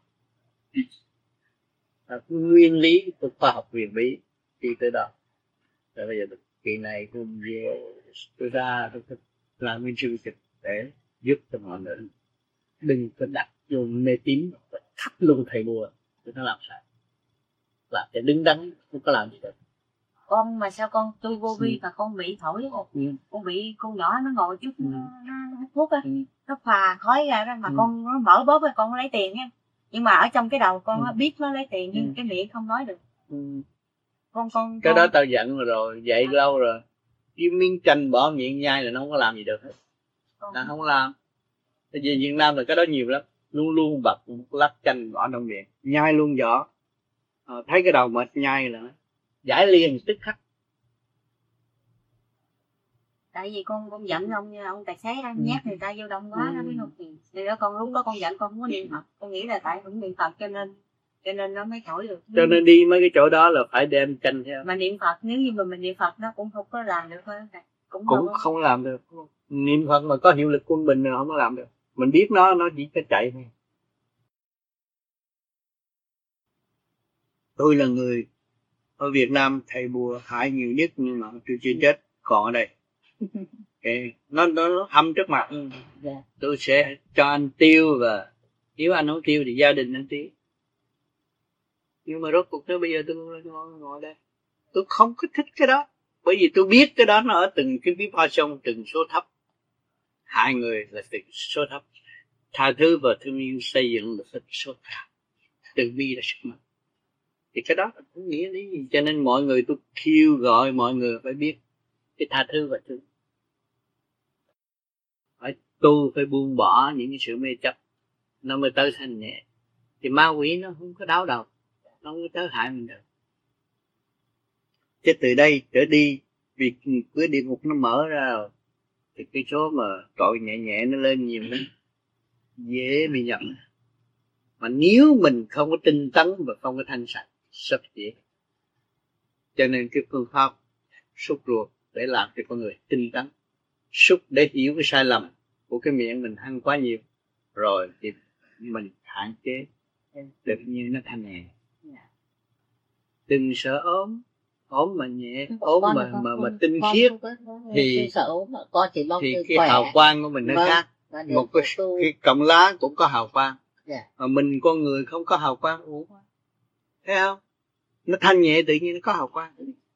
À, nguyên lý của khoa học huyền bí đi tới đó, rồi bây giờ kỳ này cùng về tôi ra tôi làm nguyên chương trình để giúp cho mọi người đừng có đặt vô mê tín, thắt luôn thầy bùa để nó làm sao làm để đứng đắn, không có làm gì được. Con mà sao con tôi vô vi, ừ. Mà con bị thổi, ừ. Con bị con nhỏ nó ngồi chút, ừ. nó, nó hút thuốc á, ừ. Nó phà khói ra đó, mà ừ. Con nó mở bóp rồi con lấy tiền nha, nhưng mà ở trong cái đầu con ừ. biết nó lấy tiền nhưng ừ. cái miệng không nói được, ừ. con con cái con... đó tao giận rồi, dạy à. Lâu rồi, cái miếng chanh bỏ miệng nhai là nó không có làm gì được hết, con... tao không có làm. Tại vì Việt Nam là cái đó nhiều lắm, luôn luôn bật một lát chanh bỏ trong miệng nhai luôn vỏ, Ờ, thấy cái đầu mệt nhai là giải liền tức khắc. Tại vì con con giận ông ông tài xế anh nhát người ta vô đông quá nó mới nộp tiền. Thì đó con lúc đó con giận con không có niệm Phật, con nghĩ là tại cũng niệm Phật cho nên cho nên nó mới khỏi được. Cho nên đi mấy cái chỗ đó là phải đem canh theo. Mà niệm Phật nếu như mà mình niệm Phật nó cũng không có làm được thôi. Cũng, cũng không, không làm được. Niệm Phật mà có hiệu lực quân bình rồi không có làm được. Mình biết nó nó chỉ có chạy thôi. Tôi là người ở Việt Nam thầy bùa hại nhiều nhất nhưng mà tôi chưa chết còn ở đây. Okay. Nó, nó nó hâm trước mặt. Ừ. Yeah. Tôi sẽ cho anh tiêu và nếu anh không tiêu thì gia đình anh tiêu. Nhưng mà rốt cuộc tới bây giờ tôi ngồi, ngồi đây. Tôi không có thích cái đó. Bởi vì tôi biết cái đó nó ở từng cái vibration, từng số thấp. Hai người là từng số thấp. Tha thứ và thương yêu xây dựng là từng số cao. Từ bi là sức mạnh. Thì cái đó không nghĩa lý gì. Cho nên mọi người tôi kêu gọi mọi người phải biết cái tha thứ và thương. Phải tu, phải buông bỏ những cái sự mê chấp. Nó mới tới thanh nhẹ. Thì ma quỷ nó không có đau đầu. Nó không có tới hại mình được. Chứ từ đây trở đi, việc cửa địa ngục nó mở ra rồi, thì cái số mà tội nhẹ nhẹ nó lên nhiều lắm, dễ bị nhầm. Mà nếu mình không có tinh tấn và không có thanh sạch, rất dễ. Cho nên cái phương pháp xúc ruột để làm cho con người tinh tấn, xúc để hiểu cái sai lầm của cái miệng mình ăn quá nhiều, rồi thì mình hạn chế, tự nhiên nó thanh nhẹ. Đừng sợ ốm. Ốm mà nhẹ, ốm mà, mà, mà, mà tinh khiết thì, thì cái khỏe. Hào quang của mình nó khác. Một cái, cái cọng lá cũng có hào quang. Yeah. Mà mình con người không có hào quang. Ủa? Thấy không? Nó thanh nhẹ tự nhiên nó có hào quang.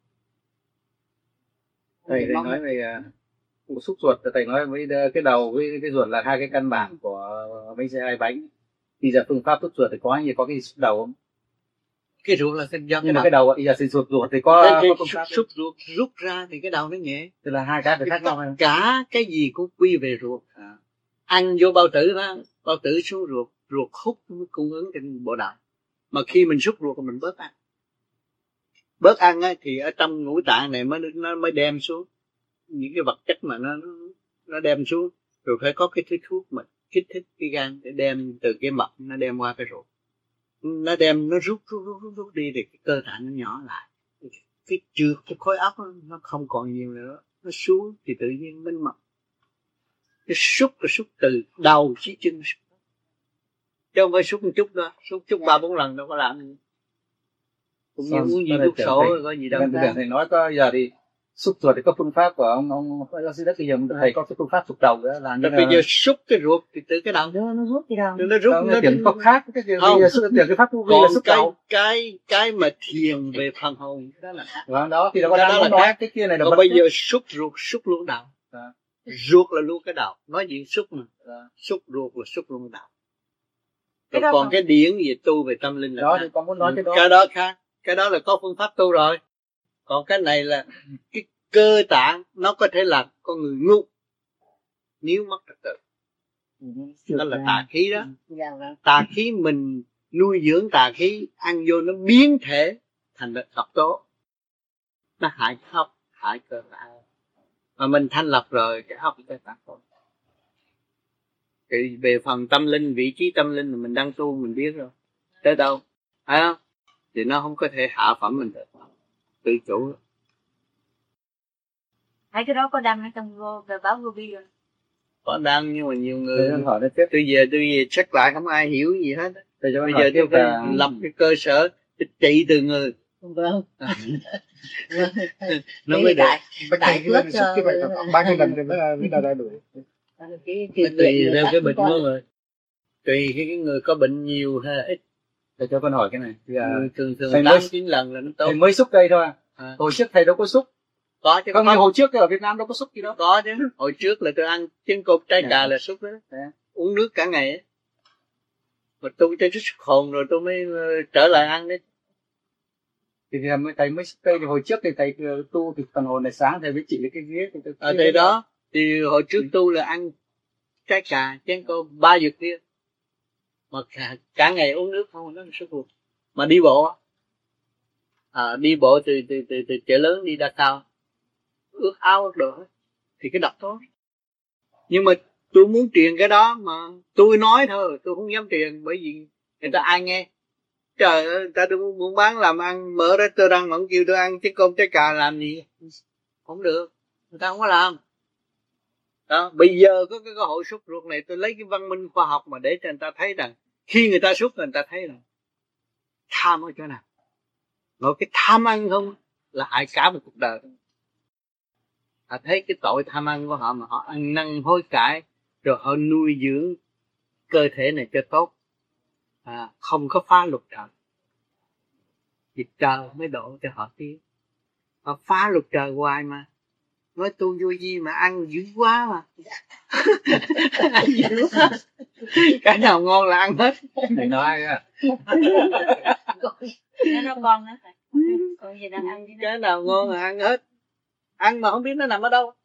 Thầy, thầy nói về uh, xúc ruột, thầy nói với cái đầu với cái ruột là hai cái căn bản của bánh xe hai bánh. Thì giờ phương pháp xúc ruột thì có gì có cái xúc đầu không? Cái ruột là do nhưng cái đầu bây giờ thì ruột ruột thì có, cái, cái có xúc, xúc ruột rút ra thì cái đầu nó nhẹ. Tức là hai cái phải khác nhau. Tất cả cái gì cũng quy về ruột. À. Ăn vô bao tử đó, bao tử xuống ruột, ruột hút cung ứng trên bộ đạo. Mà khi mình xúc ruột thì mình bớt ăn. Bớt ăn á, thì ở trong ngũ tạng này mới nó mới đem xuống những cái vật chất mà nó nó đem xuống, rồi phải có cái thứ thuốc mà kích thích cái gan để đem từ cái mật nó đem qua cái ruột. Nó đem nó rút rút rút rút, rút đi thì cái cơ thể nó nhỏ lại, cái trượt cái khối óc nó, nó không còn nhiều nữa, nó xuống thì tự nhiên minh mật. Cái xúc là xúc từ đầu chí chân, chứ không phải xúc một chút nữa, xúc chút ba bốn lần đâu có làm gì. Cũng như uống gì thuốc sổ có gì đâu. Thầy nói có giờ thì xúc ruột thì có phương pháp của ông ông giáo sư đất bây giờ thầy có cái phương pháp xúc đầu đó là. Bây giờ xúc cái ruột thì từ cái đầu nó, nó rút đi đâu? Nó rút nó tiền có khác cái tiền bây giờ tiền cái pháp tu vi là xúc đầu. Cái cái mà thiền về phần hồn đó là đó, đó thì nó có đang nói cái kia này là. Còn bây giờ xúc ruột xúc luôn đầu. À. Ruột là luôn cái đầu, nói chuyện xúc mà. À. Xúc ruột là xúc luôn cái đầu. Rồi cái còn cái điển về tu về tâm linh là đó thì con muốn nói cái đó. Cái đó khác, cái đó là có phương pháp tu rồi. Còn cái này là cái cơ tạng nó có thể làm con người ngu nếu mất trật tự. Đó là tà khí đó. Tà khí mình nuôi dưỡng tà khí, ăn vô nó biến thể thành độc tố, nó hại hốc, hại cơ tạng. Mà mình thanh lập rồi cái hốc cơ tạng rồi. Thì về phần tâm linh, vị trí tâm linh là mình đang tu mình biết rồi. Tới đâu, phải không? Thì nó không có thể hạ phẩm mình được, tự chủ. Thấy cái đó có đăng ở trong vô về báo Ruby rồi. Có đăng nhưng mà nhiều người hỏi nó tiếp. Tôi về tôi về check lại không ai hiểu gì hết. Bây giờ tôi phải là... lập cái cơ sở để trị từ người. Vâng. Nó mới được. Đại, đại phước cho ba cái lần thì mới mới đào đào đuổi. Tùy theo cái bệnh của người. Tùy cái người có bệnh nhiều hay ít. Thầy cho con hỏi cái này. Thì, à, thường thường tám chín lần là nó tốt. Thầy mới xúc cây thôi. À. Hồi trước thầy đâu có xúc. Có chứ. Không, như hồi trước ở Việt Nam đâu có xúc gì đâu. Có chứ. Hồi trước là tôi ăn trứng cột trái cà là xúc đó. À. Uống nước cả ngày ấy. Mà tôi chơi xúc hồn rồi tôi mới trở lại ăn đấy. Thì thầy mới xúc cây thì hồi trước thì thầy tu thì phần hồn này sáng thầy mới chỉ lấy cái ghế. Thì ở đây đó. Thì hồi trước tu là ăn trái cà, chén cô ba dược kia. Mà cả, cả ngày uống nước không, nó sức ruột. Mà đi bộ, à, đi bộ từ từ từ từ chợ lớn đi ra sao ướt áo ướt đồ hết thì cái độc tố. Nhưng mà tôi muốn truyền cái đó mà tôi nói thôi, tôi không dám truyền, bởi vì người ta ai nghe. Trời ơi, người ta đừng buôn bán làm ăn, mở restaurant mà không kêu tôi ăn trái cơm trái cà làm gì, không được, người ta không có làm. Đó, bây giờ có cái cơ hội sút ruột này, tôi lấy cái văn minh khoa học mà để cho người ta thấy rằng khi người ta sút người ta thấy rằng tham ở chỗ nào, ngồi cái tham ăn không là hại cả một cuộc đời. Họ thấy cái tội tham ăn của họ mà họ ăn năn hối cải, rồi họ nuôi dưỡng cơ thể này cho tốt, à, không có phá luật trời, thì trời mới độ cho họ tiến. Họ phá luật trời hoài mà, nói tu vô gì mà ăn dữ quá mà. Ăn dữ quá, cái nào ngon là ăn hết. Thì nói á, nó con đó, còn gì đang ăn cái nào ngon là ăn hết, ăn mà không biết nó nằm ở đâu.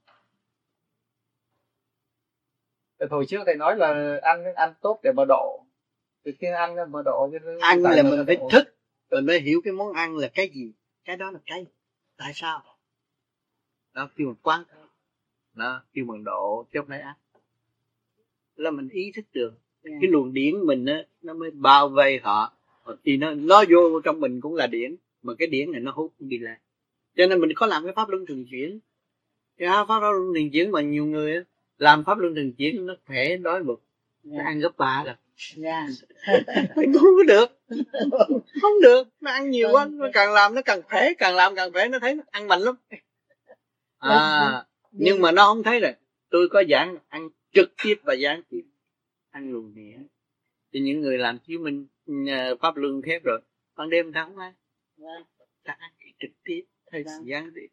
hồi trước thầy nói là ăn ăn tốt để mà độ, từ khi ăn mà độ cho nên ăn là mình phải thức rồi mới hiểu cái món ăn là cái gì, cái đó là cái tại sao đó kêu bằng quán, đó kêu bằng độ chứ không phải ăn. Là mình ý thức được yeah. Cái luồng điển mình á nó mới bao vây họ, thì nó nó vô trong mình cũng là điển, mà cái điển này nó hút đi lên, cho nên mình có làm cái pháp luân thường chuyển. Cái pháp luân thường chuyển mà nhiều người á làm pháp luân thường chuyển nó khỏe đói bụng, yeah. Nó ăn gấp ba lần. Yeah. Không có được, không được, nó ăn nhiều quá, nó càng làm nó càng khỏe, càng làm càng khỏe, nó thấy nó ăn mạnh lắm. À, nhưng mà nó không thấy rồi. Tôi có giảng ăn trực tiếp và gián tiếp, ăn luồng điển. Thì những người làm chiếu minh pháp luân thép rồi, ban đêm ta không ăn, ta ăn trực tiếp hay gián tiếp.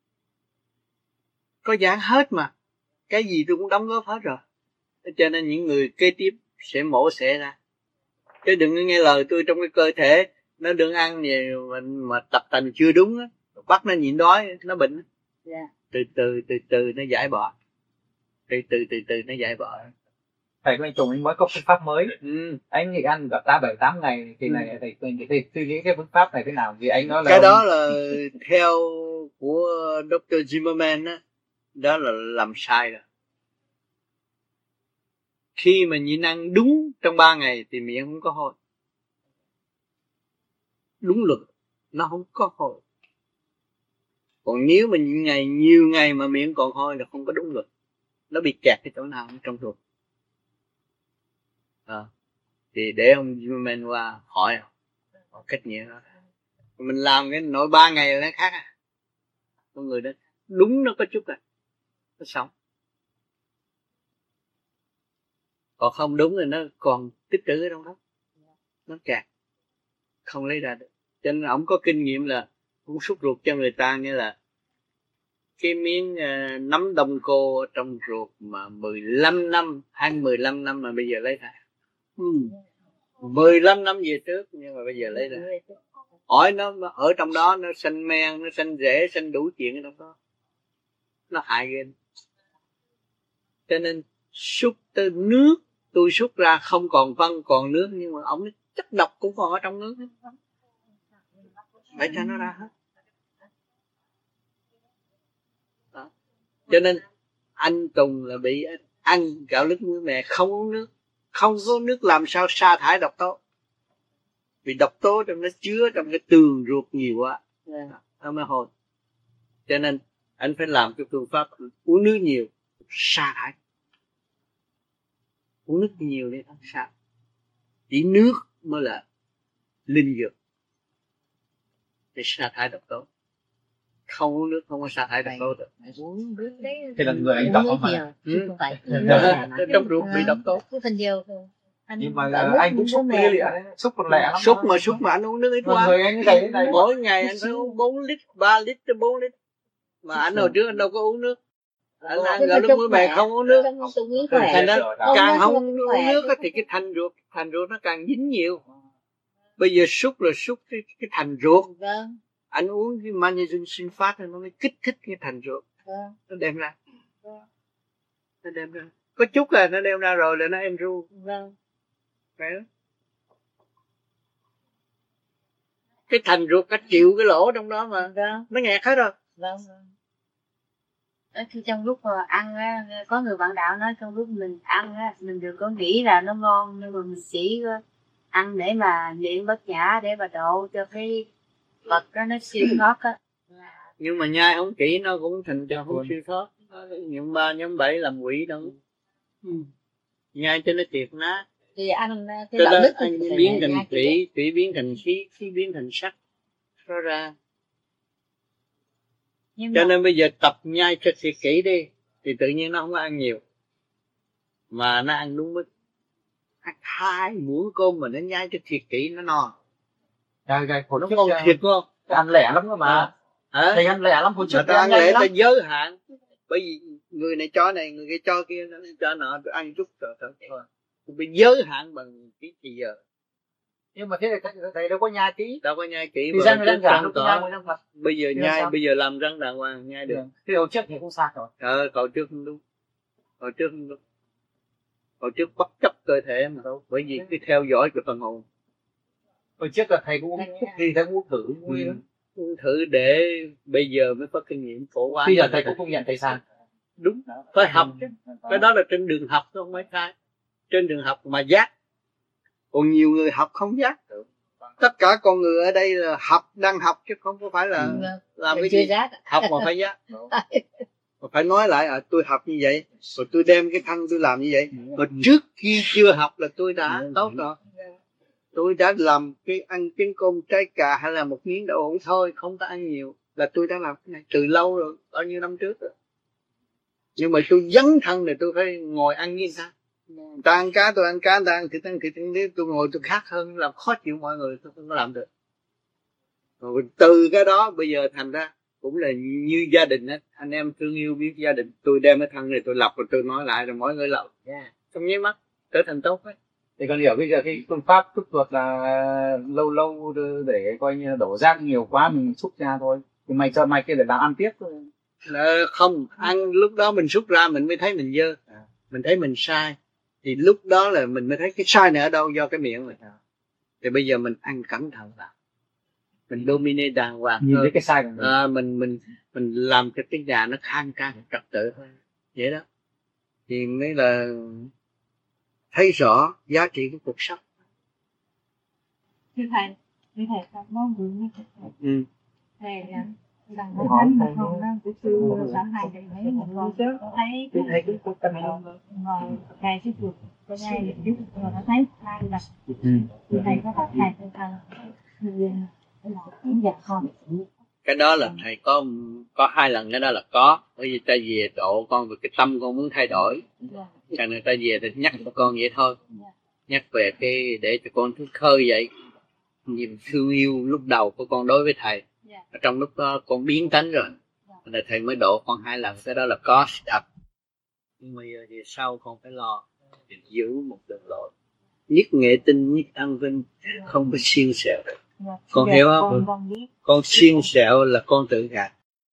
Có giảng hết mà, cái gì tôi cũng đóng góp hết rồi. Cho nên những người kế tiếp sẽ mổ xẻ ra, chứ đừng nghe lời tôi trong cái cơ thể nó đừng ăn nhiều mà, mà tập tành chưa đúng á, bắt nó nhịn đói nó bệnh. Yeah. từ từ từ từ nó giải bỏ, từ từ từ từ nó giải bỏ. Thầy của anh Tùng anh mới có phương pháp mới, ừ. Anh thì ăn gặp ta bảy tám ngày thì này ừ. thầy thầy suy nghĩ cái phương pháp này thế nào? Vì anh nói là cái ông... đó là theo của doctor Zimmerman á, đó là làm sai rồi. Khi mà nhịn ăn đúng trong ba ngày thì miệng không có hôi, đúng luật nó không có hôi. Còn nếu mà những ngày nhiều ngày mà miệng còn hôi là không có đúng luật, nó bị kẹt cái chỗ nào trong ruột. À, thì để ông Zimmerman qua hỏi cách nhẹ đó. Mình làm cái nội ba ngày là nó khác à. Con người đó đúng nó có chút à, nó sống. Còn không đúng thì nó còn tích trữ ở trong đó, nó kẹt, không lấy ra được. Cho nên ông có kinh nghiệm là cũng xúc ruột cho người ta, như là cái miếng uh, nấm đông cô trong ruột mà mười lăm năm hay mười lăm năm mà bây giờ lấy ra. Ừ. mười lăm năm về trước nhưng mà bây giờ lấy ra. Hỏi nó ở trong đó nó sanh men, nó sanh rễ, sanh đủ chuyện ở trong đó. Nó hại ghê. Cho nên xúc từ nước, tôi xúc ra không còn phân còn nước, nhưng mà ông chất độc cũng còn ở trong nước. Phải cho nó ra hết. Đó. Cho nên anh Tùng là bị ăn gạo lứt muối mè, không uống nước. Không có nước làm sao sa thải độc tố. Vì độc tố trong nó chứa trong cái tường ruột nhiều quá, nó mới hôi. Cho nên anh phải làm cái phương pháp uống nước nhiều, sa thải. Uống nước nhiều để ăn sa. Chỉ nước mới là linh dược để sa thải độc tố. Không uống nước không có sa thải độc tố được. Uống nước đấy thì là người anh đọc không phải ừ. phải trong ruột bị độc tố. Cái phần nhiều anh nhưng mà anh cũng xúc lia lịa đấy, xúc còn lẹ lắm. Xúc mà xúc mà anh uống nước ít quá. Người anh cái này mỗi ngày anh phải uống bốn lít, ba lít tới bốn lít. Mà anh hồi trước anh đâu có uống nước. Anh ăn gạo lứt muối mè không uống nước. Thành ra càng không uống nước thì cái thành ruột, thành ruột nó càng dính nhiều. Bây giờ xúc rồi xúc cái, cái thành ruột. Anh uống cái magnesium sulfate thì nó mới kích thích cái thành ruột. Nó đem ra. Nó đem ra. Có chút là nó đem ra rồi là nó em ru. Vâng. Phải đó. cái thành ruột cả triệu cái lỗ trong đó mà Vâng. nó nghẹt hết rồi. Vâng. Ở khi trong lúc mà ăn á, có người bạn đạo nói trong lúc mình ăn á, mình đừng có nghĩ là nó ngon, nhưng mà mình chỉ ăn để mà niệm bất nhã, để mà độ cho cái vật đó nó siêu thoát á. Nhưng mà nhai không kỹ nó cũng thành cho không siêu thoát. Nhóm ba nhóm bảy làm quỷ đâu. Ừ. Nhai cho nó triệt nát. Thì ăn cái Cho đạo đó đức anh biến thành thủy, thủy biến thành khí, khí biến thành sắc. Rõ ra. Nhưng Cho mà... nên bây giờ tập nhai cho thiệt kỹ đi, thì tự nhiên nó không có ăn nhiều, mà nó ăn đúng mức. Ăn hai muỗng cơm mà nó nhai cho thiệt kỹ nó no. Trời trời, Nó ngon thiệt không? ăn lẻ lắm cơ mà. Hả? Thầy ăn lẻ lắm, hồi trước ta ăn lẻ lẻ ta lắm. giới hạn. Bởi vì người này cho này, người kia cho kia, nó cho nọ, tôi ăn chút rồi thôi. Tôi bị giới hạn bằng cái gì giờ. Nhưng mà thế thì thầy, thầy đâu có nhai kỹ. Đâu có nhai kỹ. Thì răng răng răng răng răng Phật. Bây giờ nhai, bây giờ làm răng đàng hoàng nhai được. Thế hồi trước thì cũng sai rồi. Ờ, cậu trước không đúng. Cậu trước không đúng. Cậu trước bất chấp cơ thể mà đâu. Bởi vì cứ theo dõi cái phần hồn. Hồi trước là thầy cũng uống thuốc gì, thầy cũng uống thử. Ừ. Uống thử để bây giờ mới có kinh nghiệm phổ quán. Bây giờ thầy cũng không nhận thầy sai. Đúng, phải học chứ. Cái đó là trên đường học thôi không phải sai. Trên đường học mà giác. Còn nhiều người học không giác. Tất cả con người ở đây là học, đang học chứ không có phải là ừ. làm cái gì. Giác. Học mà phải giác. Mà phải nói lại à, tôi học như vậy, rồi tôi đem cái thân tôi làm như vậy. Rồi trước khi chưa học là tôi đã tốt rồi. Tôi đã làm cái ăn cái cơm trái cà hay là một miếng đậu ổn thôi, không có ăn nhiều. Là tôi đã làm cái này từ lâu rồi, bao nhiêu năm trước rồi. Nhưng mà tôi dấn thân thì tôi phải ngồi ăn như người ta. Người ta ăn cá tôi ăn cá, người ta ăn thịt ăn thịt, tôi ngồi tôi khác hơn, làm khó chịu mọi người, tôi không có làm được. Rồi từ cái đó bây giờ thành ra cũng là như gia đình á, anh em thương yêu biết gia đình, tôi đem cái thân này tôi lập rồi tôi nói lại rồi mỗi người lập, yeah. Trong nháy mắt trở thành tốt ấy. Thì còn hiểu bây giờ cái phương pháp thúc ruột là lâu lâu để coi như đổ rác nhiều quá mình xúc ra thôi, thì mày cho mày kia để làm ăn tiếp thôi. Là không ăn lúc đó mình xúc ra mình mới thấy mình dơ, à. Mình thấy mình sai, thì lúc đó là mình mới thấy cái sai này ở đâu, do cái miệng mình. À. Thì bây giờ mình ăn cẩn thận vào, mình dominate đàng hoàng, nhìn thấy cái sai của mình. À, mình mình mình làm cho cái nhà nó khang trang trật tự thôi, vậy đó thì mới là thấy rõ giá trị của cuộc sống. Thưa thầy, thưa thầy có món gì nữa? Ừ. Thầy rằng nó thấy một hôm đó của sư sáng nay thầy thấy một con thấy cái thầy cái cuộc tình ngồi thầy cái cuộc cái này giúp rồi nó thấy hai là thì thầy có phát thầy tinh thần thì là cũng dạ không. Cái đó là thầy có có hai lần, cái đó là có, bởi vì ta về độ con về cái tâm con muốn thay đổi, cho nên ta về thì nhắc cho con vậy thôi, nhắc về cái để cho con thức khơi vậy, niềm thương yêu lúc đầu của con đối với thầy. Ở trong lúc đó con biến tánh rồi, nên thầy mới độ con hai lần, cái đó là có thật. Nhưng mà giờ thì sau con phải lo để giữ một đường lối, nhất nghệ tinh nhất an vinh, không có xiên xẹo. Con hiểu không? Con xiên xẹo là con tự gạt.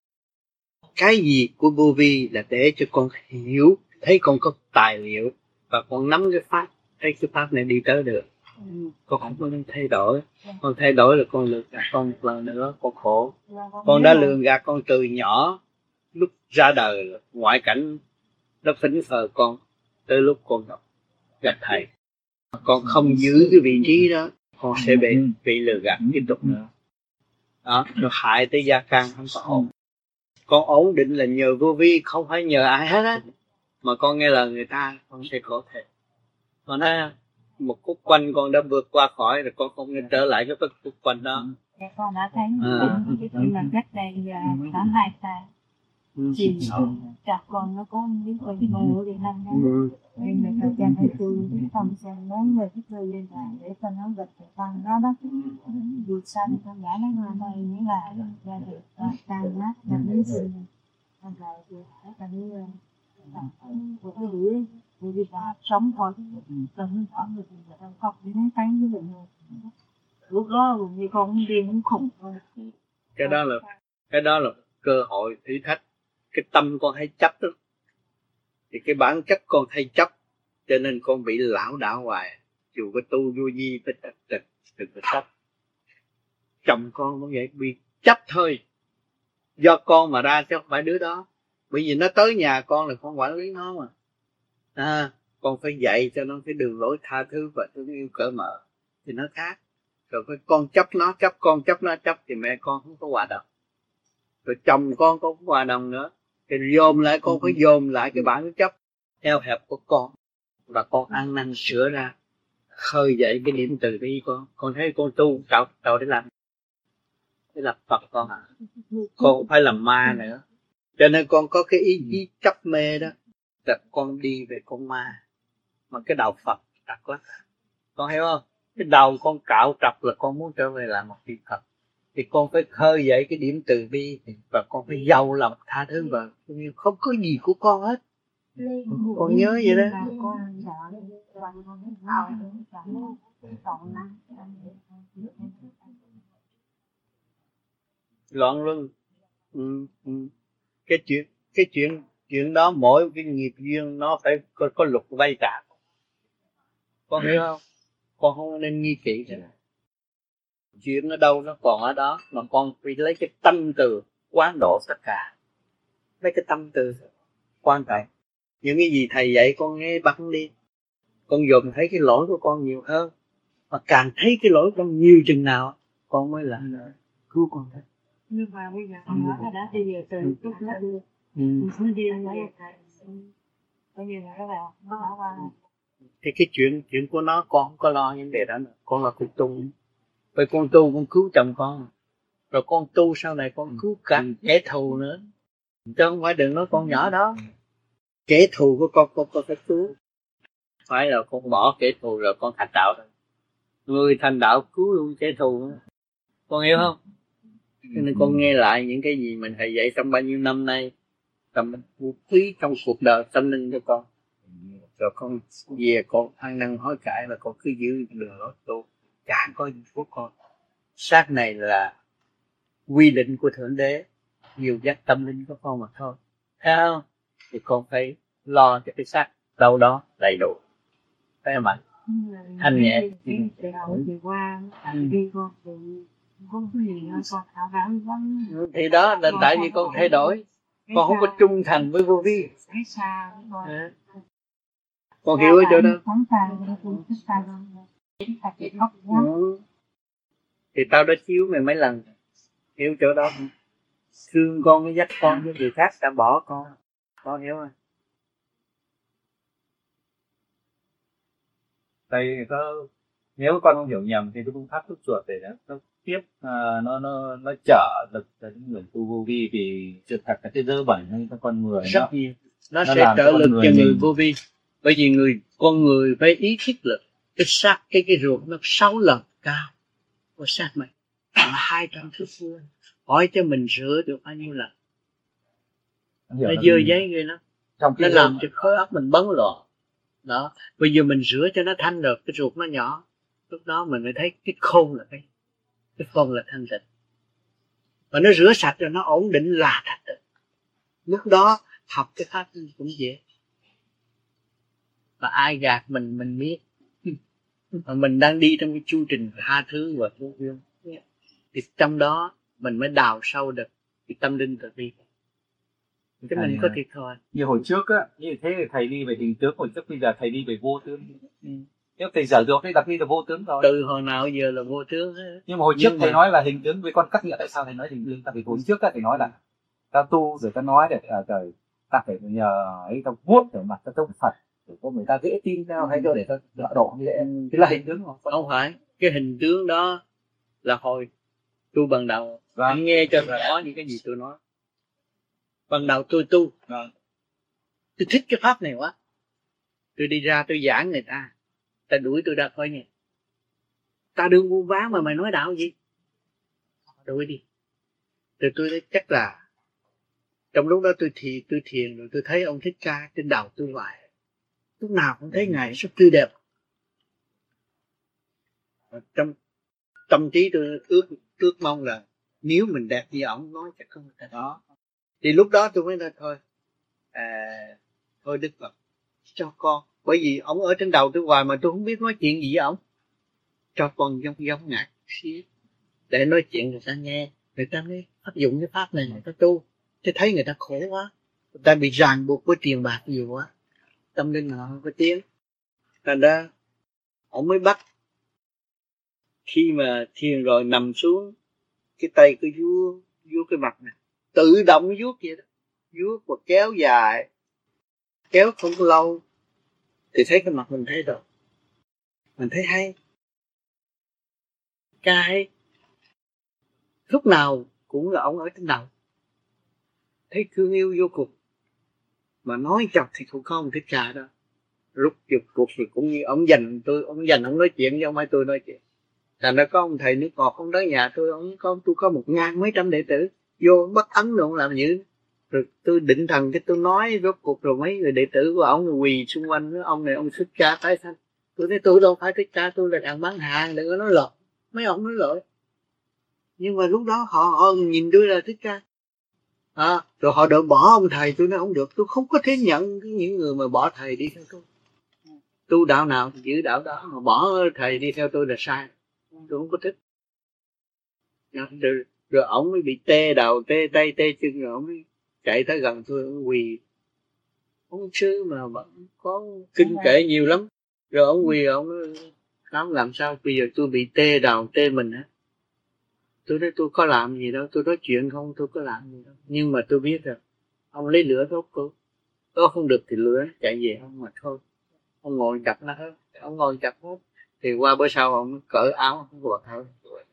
Cái gì của vô vi là để cho con hiểu, thấy con có tài liệu và con nắm cái pháp, thấy cái pháp này đi tới được. Con không có thay đổi. Con thay đổi là con lừa gạt con một lần nữa, con khổ. Con đã lừa gạt con từ nhỏ, lúc ra đời ngoại cảnh nó phỉnh phờ con, tới lúc con gặp gặp thầy, con không giữ cái vị trí đó, con sẽ bị bị lừa gạt tiếp tục nữa. Đó, nó hại tới gia can không có ổn. Con ổn định là nhờ vô vi, không phải nhờ ai hết á. Mà con nghe lời người ta, con sẽ khổ thể. Con thấy một khúc quanh con đã vượt qua khỏi rồi, con không nên trở lại cái khúc quanh đó. Dạ, con đã thấy à. Cái chuyện mà cách đây khoảng hai tháng chị chặt con nó có những con ngồi đi năm năm nên người ta cha phải từ cái phòng xem nó người cái người lên lại để cho nó gật cái phần đó đó vượt xanh con gái nó ngoài đây như là ra được tan nát là những gì còn lại thì phải là như của cái gì vì vì ta sống thôi rồi mình ở người ta không học đi nói tán với mình lúc đó như con đi cũng khủng rồi. Cái đó là cái đó là cơ hội thử thách. Cái tâm con hay chấp đó, thì cái bản chất con hay chấp, cho nên con bị lão đảo hoài. Dù có tu vô vi phải trật trật trật trật chồng con cũng vậy, bị chấp thôi, do con mà ra chứ không phải đứa đó. Bởi vì nó tới nhà con là con quản lý nó mà, à, con phải dạy cho nó cái đường lối tha thứ và thương yêu cởi mở thì nó khác. Rồi cái con chấp nó, chấp con chấp nó chấp thì mẹ con không có hòa đồng, rồi chồng con cũng không hòa đồng nữa, thì dồn lại con phải dồn lại cái bản chấp eo hẹp của con, và con ăn năn sửa ra, khơi dậy cái điểm từ bi con. Con thấy con tu tạo tạo để làm để làm Phật con à, con không phải làm ma nữa. Cho nên con có cái ý chí chấp mê đó là con đi về con ma, mà cái đạo Phật trật lắm, con hiểu không? Cái đầu con cạo trật là con muốn trở về làm một vị Phật, thì con phải khơi dậy cái điểm từ bi, và con phải giàu lòng tha thứ, và không có gì của con hết. Con nhớ vậy đó. Loạn luân. Ừ, ừ. Cái chuyện cái chuyện chuyện đó mỗi cái nghiệp duyên nó phải có, có luật vay trả. Con hiểu không? Con không nên nghi kỵ thế này. Chuyện ở đâu nó còn ở đó, mà con phải lấy cái tâm từ quán độ tất cả. Lấy cái tâm từ quan trọng. Những cái gì thầy dạy con nghe bắn đi. Con dồn thấy cái lỗi của con nhiều hơn, mà càng thấy cái lỗi của con nhiều chừng nào con mới là cứu con thôi. Nhưng mà bây giờ con nói đã bây giờ từ lúc nó đưa nó đi lấy bây giờ nó bảo nó bảo qua thì cái chuyện chuyện của nó con không có lo những đề đó nữa. Con là con tu, vậy con tu con cứu chồng con, rồi con tu sau này con cứu cả kẻ thù nữa, chứ không phải đừng nói con nhỏ đó. Kẻ thù của con con, con phải cứu, phải là con bỏ kẻ thù rồi con thành đạo rồi. Người thành đạo cứu luôn kẻ thù, con hiểu không? Cho nên con nghe lại những cái gì mình thầy dạy trong bao nhiêu năm nay, tầm vũ khí trong cuộc đời tâm linh cho con, rồi con về con ăn năn hối cải, và con cứ giữ đường lối tu, chẳng có gì của con. Xác này là quy định của Thượng Đế, nhiều dắt tâm linh của con mà thôi, thấy không? Thì con phải lo cho cái xác đâu đó đầy đủ, phải không ạ? Thanh nhẹ. Từ đầu từ qua đi con thì không có gì nữa, con thảo gắn lắm. Thì đó là tại vì con thay đổi, con không có trung thành với vô vi. Thấy xa con. À. Con hiểu ở chỗ đó. Ừ. Thì tao đã chiếu mày mấy lần, hiểu chỗ đó. Thương con mới dắt con, với người khác đã bỏ con, con hiểu không? Thầy có, nếu con không hiểu nhầm thì cái phương pháp thuốc chuột để nó, nó tiếp uh, nó nó nó trở được cho những người tu vô vi, vì sự thật là cái dơ bẩn hay các con người rất nó, nhiều, nó, nó nó sẽ trợ lực cho người mình... vô vi, bởi vì người con người phải ý thức lực cái xác cái cái ruột nó sáu lần cao của xác mình, là hai trăm thước vuông, hỏi cho mình rửa được bao nhiêu lần. Nó dơ giấy người nó, nó làm cho khối óc mình bấn loạn. Đó, bây giờ mình rửa cho nó thanh được, cái ruột nó nhỏ, lúc đó mình mới thấy cái khôn là cái cái khôn là thanh tịnh, và nó rửa sạch rồi nó ổn định là thanh tịnh. Lúc đó học cái pháp cũng dễ, và ai gạt mình mình biết. Mà mình đang đi trong cái chu trình tha thứ và thương yêu, thì trong đó mình mới đào sâu được cái tâm linh từ bi. Cái mình có thiệt thôi. Như hồi trước á, như thế thì thầy đi về hình tướng, hồi trước bây giờ thầy đi về vô tướng. Ừ. Nếu thầy dở được thì đặt đi là vô tướng rồi. Từ hồi nào giờ là vô tướng hết. Nhưng mà hồi trước nhưng thầy mà... nói là hình tướng với con cắt nghĩa, tại sao thầy nói hình tướng? Tại vì hồi trước á thầy nói là ta tu rồi ta nói để à, trời ta phải nhờ ấy ta vuốt ở mặt ta tông Phật để có người ta dễ tin theo, hay cho để ta đỡ độ như vậy. Thì là hình tướng không? Không phải, cái hình tướng đó là hồi tu ban đầu. Vâng. Anh nghe cho rõ những cái gì tôi nói. Ban đầu tôi tu, vâng. Tôi thích cái pháp này quá, tôi đi ra tôi giảng người ta, ta đuổi tôi ra khỏi nhà. Ta đừng buôn bán mà mày nói đạo gì? Đuổi đi. Rồi tôi thấy chắc là trong lúc đó tôi thì tôi thiền rồi tôi thấy ông Thích Ca trên đầu tôi hoài, lúc nào cũng thấy ngài rất tươi đẹp. Và trong tâm trí tôi ước ước mong là nếu mình đẹp như ổng nói chắc không thể đó. Thì lúc đó tôi mới nói thôi, à, thôi Đức Phật cho con, bởi vì ổng ở trên đầu tôi hoài mà tôi không biết nói chuyện gì với ổng, cho con giống giống ngạc xíu để để nói chuyện người ta nghe, người ta mới áp dụng cái pháp này người ta tu. Thế thấy người ta khổ quá, người ta bị ràng buộc với tiền bạc nhiều quá, tâm linh họ không có tiếng. Thành ra ông mới bắt, khi mà thiền rồi nằm xuống, cái tay cứ vuốt vuốt cái mặt này, tự động vuốt vậy đó, vuốt và kéo dài, kéo không có lâu thì thấy cái mặt mình thay đổi, mình thấy hay, cái lúc nào cũng là ông ở trên đầu, thấy thương yêu vô cùng. Mà nói chọc thì cũng không thích trả đâu, rút chụp cuộc thì cũng như ông dành tôi, ông dành ông nói chuyện chứ không phải tôi nói chuyện. Thành ra có ông thầy nước ngọt ông tới nhà tôi, ông có tôi có một ngàn mấy trăm đệ tử vô bắt ấn rồi ông làm như, rồi tôi định thần cái tôi nói rốt cuộc, rồi mấy người đệ tử của ông quỳ xung quanh với ông này, ông xuất gia tái sanh. Tôi nói tôi đâu phải thích ca, tôi là đàn bán hàng, đừng có nói lộn. Mấy ông nói lỗi, nhưng mà lúc đó họ, họ nhìn tôi là thích ca. À, rồi họ đợi bỏ ông thầy, tôi nói không được, tôi không có thể nhận những người mà bỏ thầy đi theo tôi. Tu đạo nào thì giữ đạo đó, mà bỏ thầy đi theo tôi là sai, tôi không có thích. Rồi, rồi ông mới bị tê đầu, tê tay, tê chân, rồi ông mới chạy tới gần tôi, ông quỳ. Ông sư mà vẫn có kinh kệ nhiều lắm. Rồi ông quỳ, ông nói làm sao bây giờ tôi bị tê đầu, tê mình á. Tôi nói tôi có làm gì đâu, tôi nói chuyện không, tôi có làm gì đâu. Nhưng mà tôi biết rồi, ông lấy lửa đốt cô. Có không được thì lửa chạy về ông mà thôi. Ông ngồi chặt nó hết, ông ngồi chặt hết. Thì qua bữa sau ông cởi áo, ông quật thôi.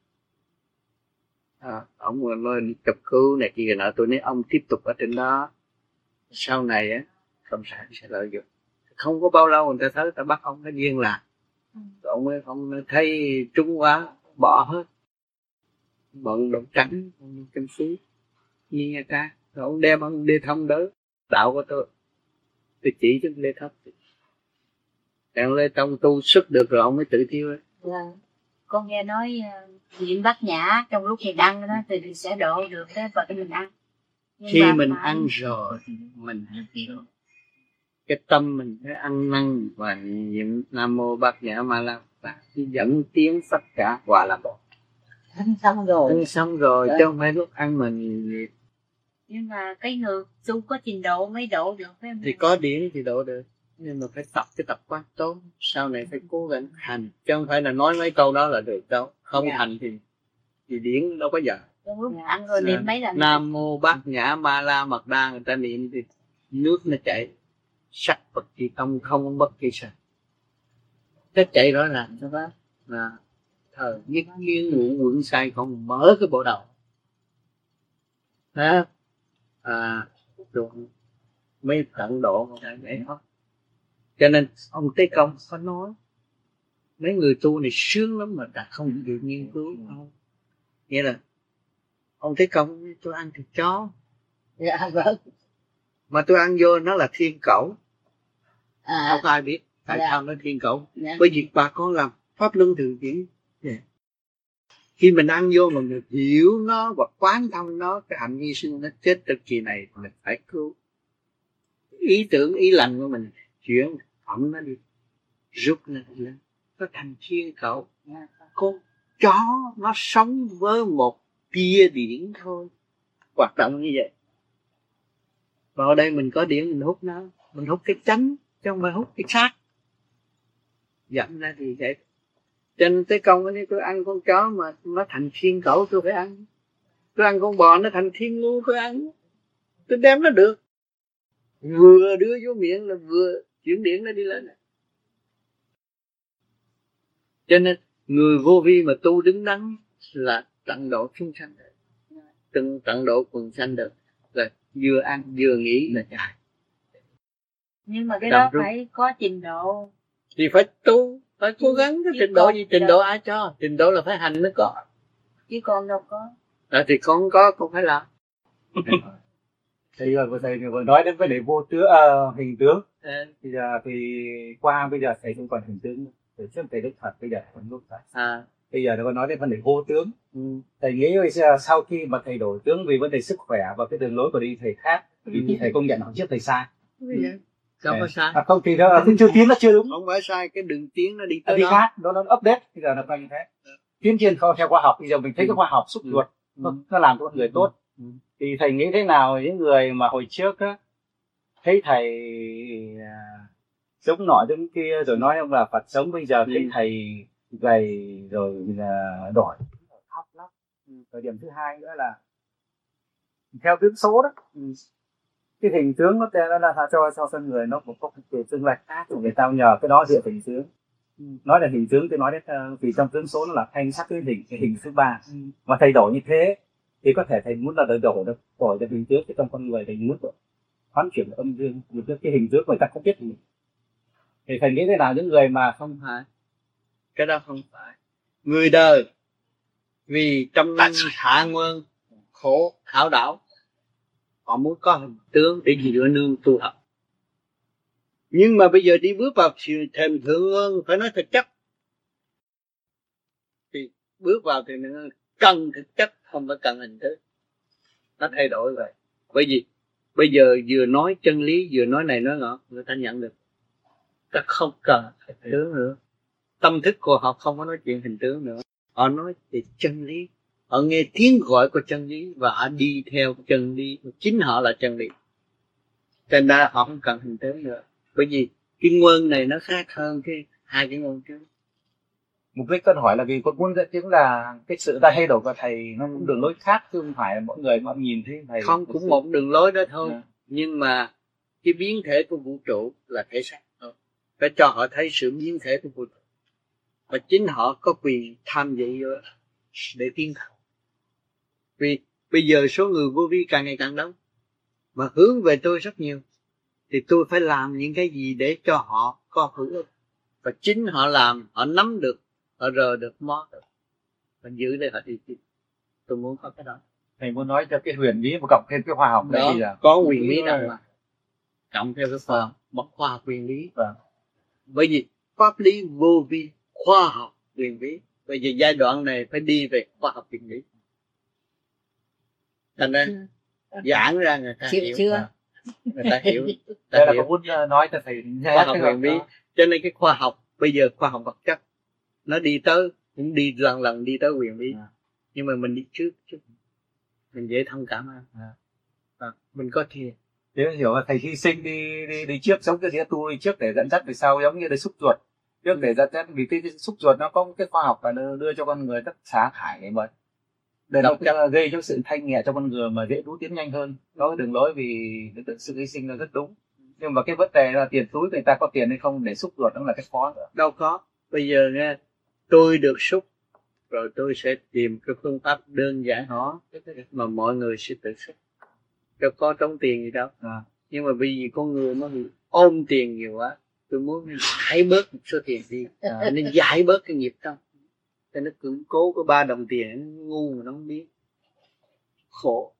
À, ông nói đi cấp cứu này kia nọ, tôi nói ông tiếp tục ở trên đó. Sau này á, cộng sản sẽ lợi dụng. Không có bao lâu người ta thấy, người ta bắt ông cái duyên làm. Ông ấy ông thấy trúng quá, bỏ hết. Bọn đậu trắng, kinh phí, như nghe ta. Rồi ông đem ông đi thông tới đạo của tôi. Tôi chỉ cho Lê Thấp. Đang Lê Tông tu sức được rồi ông mới tự thiêu ấy. Dạ. Con nghe nói niệm Bát Nhã trong lúc mình ăn đó thì sẽ độ được cái vật mình ăn. Nhưng khi mình phải... ăn rồi mình hiểu cái tâm mình phải ăn năn và niệm Nam Mô Bát Nhã Ma La và dẫn tiếng tất cả hòa là một. Ăn xong rồi. Ăn xong rồi chứ không phải lúc ăn mình. Nhưng mà cái người tu có trình độ mới độ được phải không? Thì có điển thì độ được, nhưng mà phải tập cái tập quán tốt, sau này phải cố gắng hành, chứ không phải là nói mấy câu đó là được đâu. Không yeah. Hành thì thì điển đâu có giờ. Trong lúc ăn rồi niệm mấy lần. Nam Mô Bát Nhã Ma La Mật Đa người ta niệm thì nước nó chảy, sắc Phật kỳ tâm không bất kỳ sao. Nó chạy rõ ràng cho đó là thời nhất kiến ngũ quẩn sai không mở cái bộ đầu. Đó. À, rồi mới tận độ một cái vậy thôi. Cho nên ông Tế Công có nói mấy người tu này sướng lắm mà đã không được nghiên cứu không. Nghĩa là ông Tế Công tôi ăn thịt chó. Dạ vâng. Mà tôi ăn vô nó là thiên cẩu. À, không có ai biết tại dạ. sao nó thiên cẩu. Dạ. Bởi vì bà con làm pháp luân thường chuyển. Yeah. Khi mình ăn vô mà mình hiểu nó và quán thông nó, cái hạnh hy sinh nó chết từ kỳ này mình phải cứu. Ý tưởng ý lành của mình chuyển ẩm nó đi, rút nó lên, nó thành thiên cẩu. Con chó nó sống với một tia điển thôi, hoạt động như vậy. Và ở đây mình có điển mình hút nó, mình hút cái chánh chứ không phải hút cái xác. Dẫn ra thì vậy. Trên Tế Công ấy, tôi ăn con chó mà nó thành thiên cẩu tôi phải ăn. Tôi ăn con bò nó thành thiên ngu tôi ăn. Tôi đem nó được. Vừa đưa vô miệng là vừa chuyển điển nó đi lên. Cho nên người vô vi mà tu đứng đắn là tận độ chúng sanh. Từng tận độ quần sanh được. Là vừa ăn vừa nghĩ là chạy. Nhưng mà cái Tầm đó rút. phải có trình độ. Thì phải tu, phải cố gắng. Cái trình độ gì? Trình độ ai cho? Trình độ là phải hành mới có. Chứ con đâu có. À, thì con có, con phải làm. Thì vừa thầy vừa nói đến vấn đề vô tướng, uh, hình tướng. À. Thì giờ thì qua bây giờ thầy không còn hình tướng nữa. Thầy trước thầy Đức Phật bây giờ còn lúc thật. À. Bây giờ nó còn nói đến vấn đề vô tướng. Ừ. Thầy nghĩ sau khi mà thầy đổi tướng vì vấn đề sức khỏe và cái đường lối của đi thầy khác, thì ừ. thầy công nhận họ trước thầy sai. Ừ. Sao có sai? À, không thì nó chưa tiến nó chưa đúng. Không phải sai, cái đường tiến nó đi tới đi đó. khác, nó nó update bây giờ nó coi như thế. tiến triển theo khoa học. Bây giờ mình thấy cái khoa học xúc ruột Ừ. nó, nó làm cho con người tốt. Ừ. Thì thầy nghĩ thế nào những người mà hồi trước á thấy thầy à, sống nọ giống kia rồi nói ông là Phật sống, bây giờ thấy Ừ. thầy gầy rồi là đỏ khóc lắm. Thời điểm thứ hai nữa là theo tướng số đó, cái hình tướng nó nó là cho cho con người nó có cái thể tương lệch khác, người ta nhờ cái đó hiện hình tướng. Nói là hình tướng, tôi nói đến uh, vì trong tướng số nó là thanh sắc cái hình cái hình thứ ba. Ừ. Mà thầy đổi như thế thì có thể thầy muốn là đổi đổi được đổi được hình tướng cái trong con người, thầy muốn hoán chuyển âm dương, những cái hình tướng người ta không biết gì. Thì thầy nghĩ thế nào những người mà Không phải, cái đó không phải. Người đời vì trong hạ nguyên khổ khảo đảo, họ muốn có hình tướng để dựa nương tu học. Nhưng mà bây giờ đi bước vào sự thềm thượng nguồn phải nói thực chất, thì bước vào thì cần thực chất, không phải cần hình thức. Nó thay đổi vậy. Bởi vì bây giờ vừa nói chân lý, vừa nói này nói nọ, người ta nhận được. Ta không cần hình tướng nữa. Tâm thức của họ không có nói chuyện hình tướng nữa. Họ nói về chân lý. Họ nghe tiếng gọi của chân lý và họ đi theo chân lý. Chính họ là chân lý. Cho nên họ không cần hình tướng nữa. Bởi vì cái nguồn này nó khác hơn cái hai cái nguồn trước. mục đích con hỏi là vì con muốn dẫn chứng là cái sự thay đổi của thầy nó cũng đường lối khác, chứ không phải là mỗi người mà nhìn thấy thầy không cũng một đường lối đó thôi. À. Nhưng mà cái biến thể của vũ trụ là thể xác thôi. Phải cho họ thấy sự biến thể của vũ trụ và chính họ có quyền tham dự vô để tiến hành. Vì bây giờ số người vô vi càng ngày càng đông mà hướng về tôi rất nhiều, thì tôi phải làm những cái gì để cho họ có hữu ích, và chính họ làm, họ nắm được, họ rờ được, mó được, và giữ để họ đi tiếp. Tôi muốn có cái đó. Thầy muốn nói cho cái huyền bí và cộng thêm cái khoa học đó đấy là có quyền lý đâu mà cộng theo cái khoa học, một khoa học quyền lý. Vâng. Bởi vì pháp lý vô vi, khoa học quyền lý. Bây giờ giai đoạn này phải đi về khoa học quyền lý. Thành ra giảng ra người ta Chịu hiểu, chưa? người ta hiểu. Người ta đây là hiểu. có muốn nói cho thầy Khoa học quyền lý. Cho nên cái khoa học bây giờ khoa học vật chất nó đi tới, cũng đi lần lần đi tới quyền lý. À. Nhưng mà mình đi trước trước mình dễ thông cảm hơn. À. À, mình có thiền. Thế hiểu là thầy hy sinh đi đi đi trước, giống như thế tu đi trước để dẫn dắt về sau, giống như để xúc ruột trước để dẫn dắt, vì cái, cái xúc ruột nó có cái khoa học và đưa, đưa cho con người tất xá thải cái bệnh để nó gây cho sự thanh nhẹ cho con người mà dễ tu tiến nhanh hơn. Đó đường lối vì tự sự hy sinh là rất đúng. Nhưng mà cái vấn đề là tiền túi người ta có tiền hay không để xúc ruột, đó là cái khó nữa. Đâu có. Bây giờ nghe tôi được xúc rồi tôi sẽ tìm cái phương pháp đơn giản hóa mà mọi người sẽ tự xúc. Đâu có tốn tiền gì đâu. À. Nhưng mà vì con người nó bị ôm tiền nhiều quá, tôi muốn giải bớt một số tiền đi. À. Nên giải bớt cái nghiệp tâm. Cho nó củng cố có ba đồng tiền, nó ngu mà nó không biết. Khổ.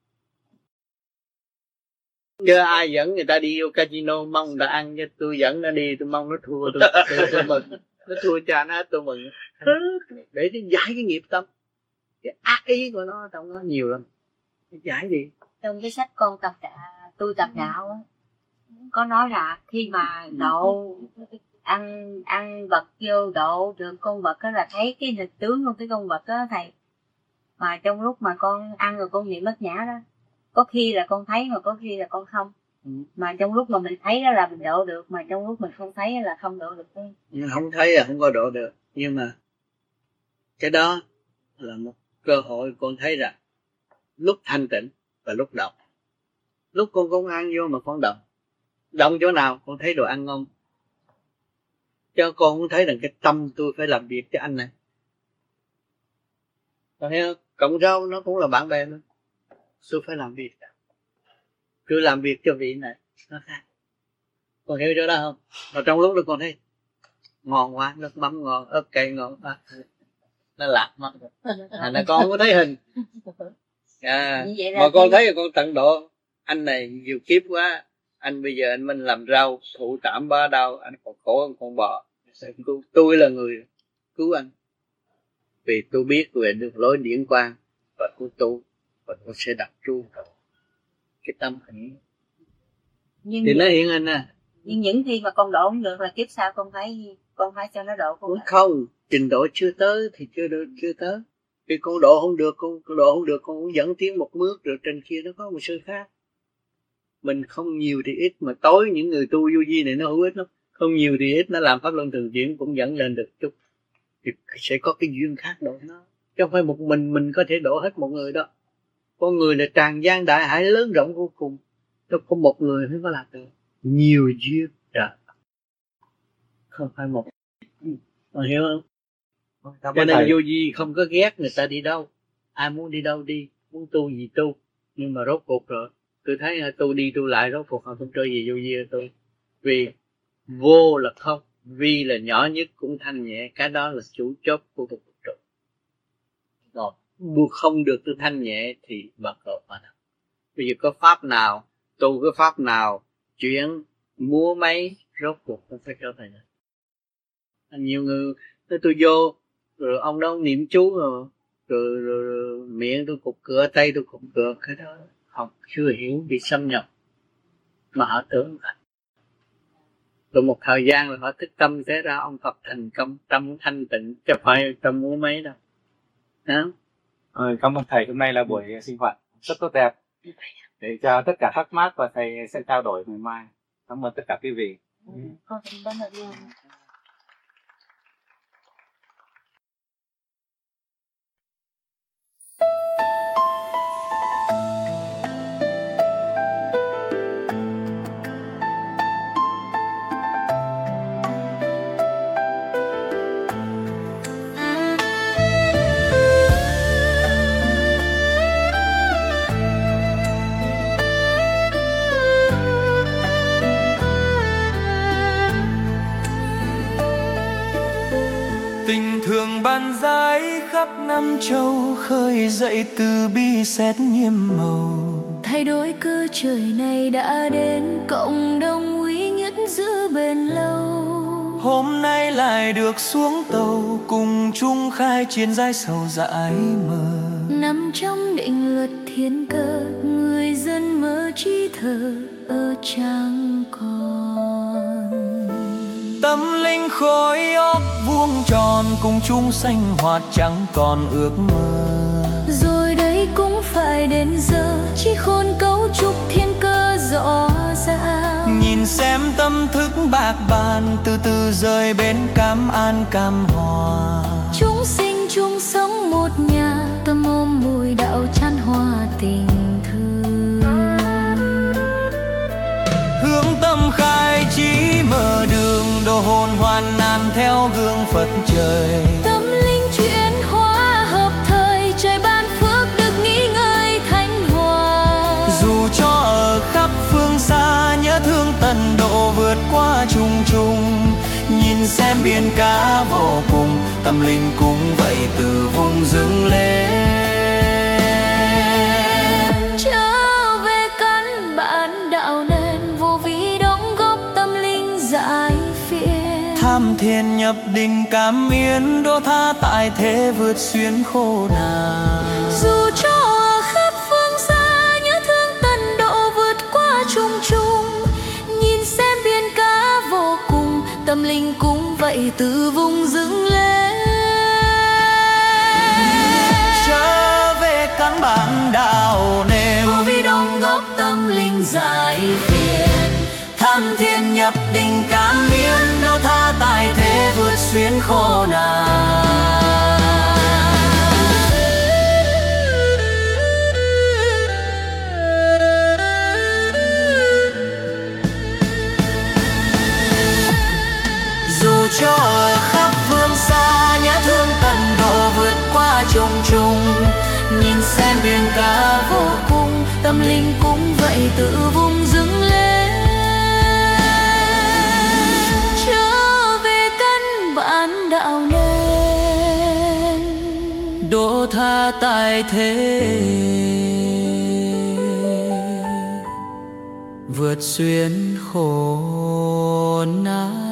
Chứ ai dẫn người ta đi vô casino mong người ta ăn, chứ tôi dẫn nó đi tôi mong nó thua, tôi, tôi, tôi mừng. Nó thua cha nó tôi mừng. Để nó giải cái nghiệp tâm. Cái ác ý của nó trong nó nhiều lắm. Giải đi. Trong cái sách con tập đạo, tôi tập đạo á, có nói là khi mà độ ăn ăn vật vô độ được con vật đó là thấy cái hình tướng của cái con vật đó thầy. Mà trong lúc mà con ăn rồi con niệm bất nhã đó, có khi là con thấy mà có khi là con không. Ừ. Mà trong lúc mà mình thấy đó là mình độ được, mà trong lúc mình không thấy là không độ được. Nhưng không thấy là không có độ được. Nhưng mà cái đó là một cơ hội con thấy rằng lúc thanh tịnh và lúc động. Lúc con con ăn vô mà con động, động chỗ nào con thấy đồ ăn ngon, cho con cũng thấy rằng cái tâm tôi phải làm việc cho anh này. Còn thấy cộng rau nó cũng là bạn bè luôn, tôi phải làm việc, cứ làm việc cho vị này nó khác. Con hiểu chỗ đó không? Mà trong lúc đó con thấy ngon quá, nước mắm ngon, ớt cay ngon quá, nó lạc mất. À, là con không có thấy hình. À, mà con thấy là con tận độ. Anh này nhiều kiếp quá, anh bây giờ anh mình làm rau thụ trảm ba đau, anh còn khổ hơn con bò. Tôi là người cứu anh, vì tôi biết về đường lối điển quang và của tôi, và tôi sẽ đặt chú cái tâm hình thì nó hiện hình à. Nhưng những khi mà con độ không được là kiếp sau con thấy con phải cho nó độ con. Không, trình độ chưa tới thì chưa được, chưa tới. Vì con độ không được, con, con độ không được, con cũng dẫn tiến một bước, rồi trên kia nó có một sự khác. Mình không nhiều thì ít, mà tối những người tu vô vi này nó hữu ích lắm. Không nhiều thì ít, nó làm pháp luân thường chuyển cũng dẫn lên được chút. Thì sẽ có cái duyên khác độ nó. Chứ không phải một mình mình có thể độ hết một người đó. Con người là tràn gian đại hải lớn rộng vô cùng. Đâu có một người mới có làm được. Nhiều duyên. Dạ. Không phải một. Con hiểu không? Cho nên vô vi không có ghét người ta đi đâu. Ai muốn đi đâu đi, muốn tu gì tu. Nhưng mà rốt cuộc rồi, tôi thấy tôi đi tu lại rốt cuộc họ không chơi gì vô vi ở tôi. Vì vô là không, vi là nhỏ nhất cũng thanh nhẹ, cái đó là chủ chốt của cuộc vũ trụ. Rồi, buộc không được tôi thanh nhẹ thì bật cột vào đâu. Bây giờ có pháp nào, tu cái pháp nào, chuyển múa máy, rốt cuộc nó phải trở thành. Nhiều người nói tôi vô, rồi ông đó niệm chú rồi, rồi, rồi, rồi miệng tôi cục cửa, tay tôi cục cửa, cái đó học chưa hiểu, bị xâm nhập. Mà họ tưởng là rồi một thời gian là họ thức tâm thế ra ông Phật thành công, tâm thanh tịnh, chứ phải tâm múa mấy đâu. Hả? Ừ, cảm ơn thầy, hôm nay là buổi sinh hoạt rất tốt đẹp để cho tất cả thắc mắc và thầy sẽ trao đổi ngày mai. Cảm ơn tất cả quý vị. Ừ, con cảm ơn luôn. Tình thương ban dải khắp năm châu, khơi dậy từ bi xét nhiệm màu. Thay đổi cơ trời này đã đến, cộng đồng uy nhất giữ bền lâu. Hôm nay lại được xuống tàu, cùng chung khai chiến giải sầu dãi mờ. Nằm trong định luật thiên cơ, người dân mơ trí thờ ở chẳng còn. Tâm linh khối óc vuông tròn, cùng chung sanh hoạt chẳng còn ước mơ. Rồi đây cũng phải đến giờ, chỉ khôn cấu trúc thiên cơ rõ ràng. Nhìn xem tâm thức bạc bàn, từ từ rời bên cam an cam hòa. Chúng sinh chung sống một nhà, tâm ôm mùi đạo chan hòa tình thương. Hướng tâm khai trí mở đường, độ hồn hoàn nan theo gương Phật trời. Tâm linh chuyển hóa hợp thời, trời ban phước được nghỉ ngơi thanh hòa. Dù cho ở khắp phương xa, nhớ thương tận độ vượt qua trùng trùng. Nhìn xem biển cả vô cùng, tâm linh cũng vậy từ vùng dưng lên. Trở về căn bản đạo nên, vô vi đóng góp tâm linh giải phiền. Tham thiền nhập định cảm miên, đô tha tại thế vượt xuyên khổ nạn. Dù cho ở khắp phương xa, nhớ thương tận độ vượt qua trùng trùng. Nhìn xem biển cả vô cùng, tâm linh cũng vậy từ vùng dưng lên. Trở về căn bản đạo nêu, Vô vi đóng góp tâm linh giải phiền. tham thiên nhập định cảm miên, đô tha tại thế vượt xuyên khổ nạn. Dù cho ở khắp phương xa, nhớ thương tận độ vượt qua trùng trùng. Nhìn xem biển cả vô cùng, Tâm linh cũng vậy từ vùng dưng lên. Trở về căn bản đạo nên, độ tha tại thế vượt xuyên khổ nạn.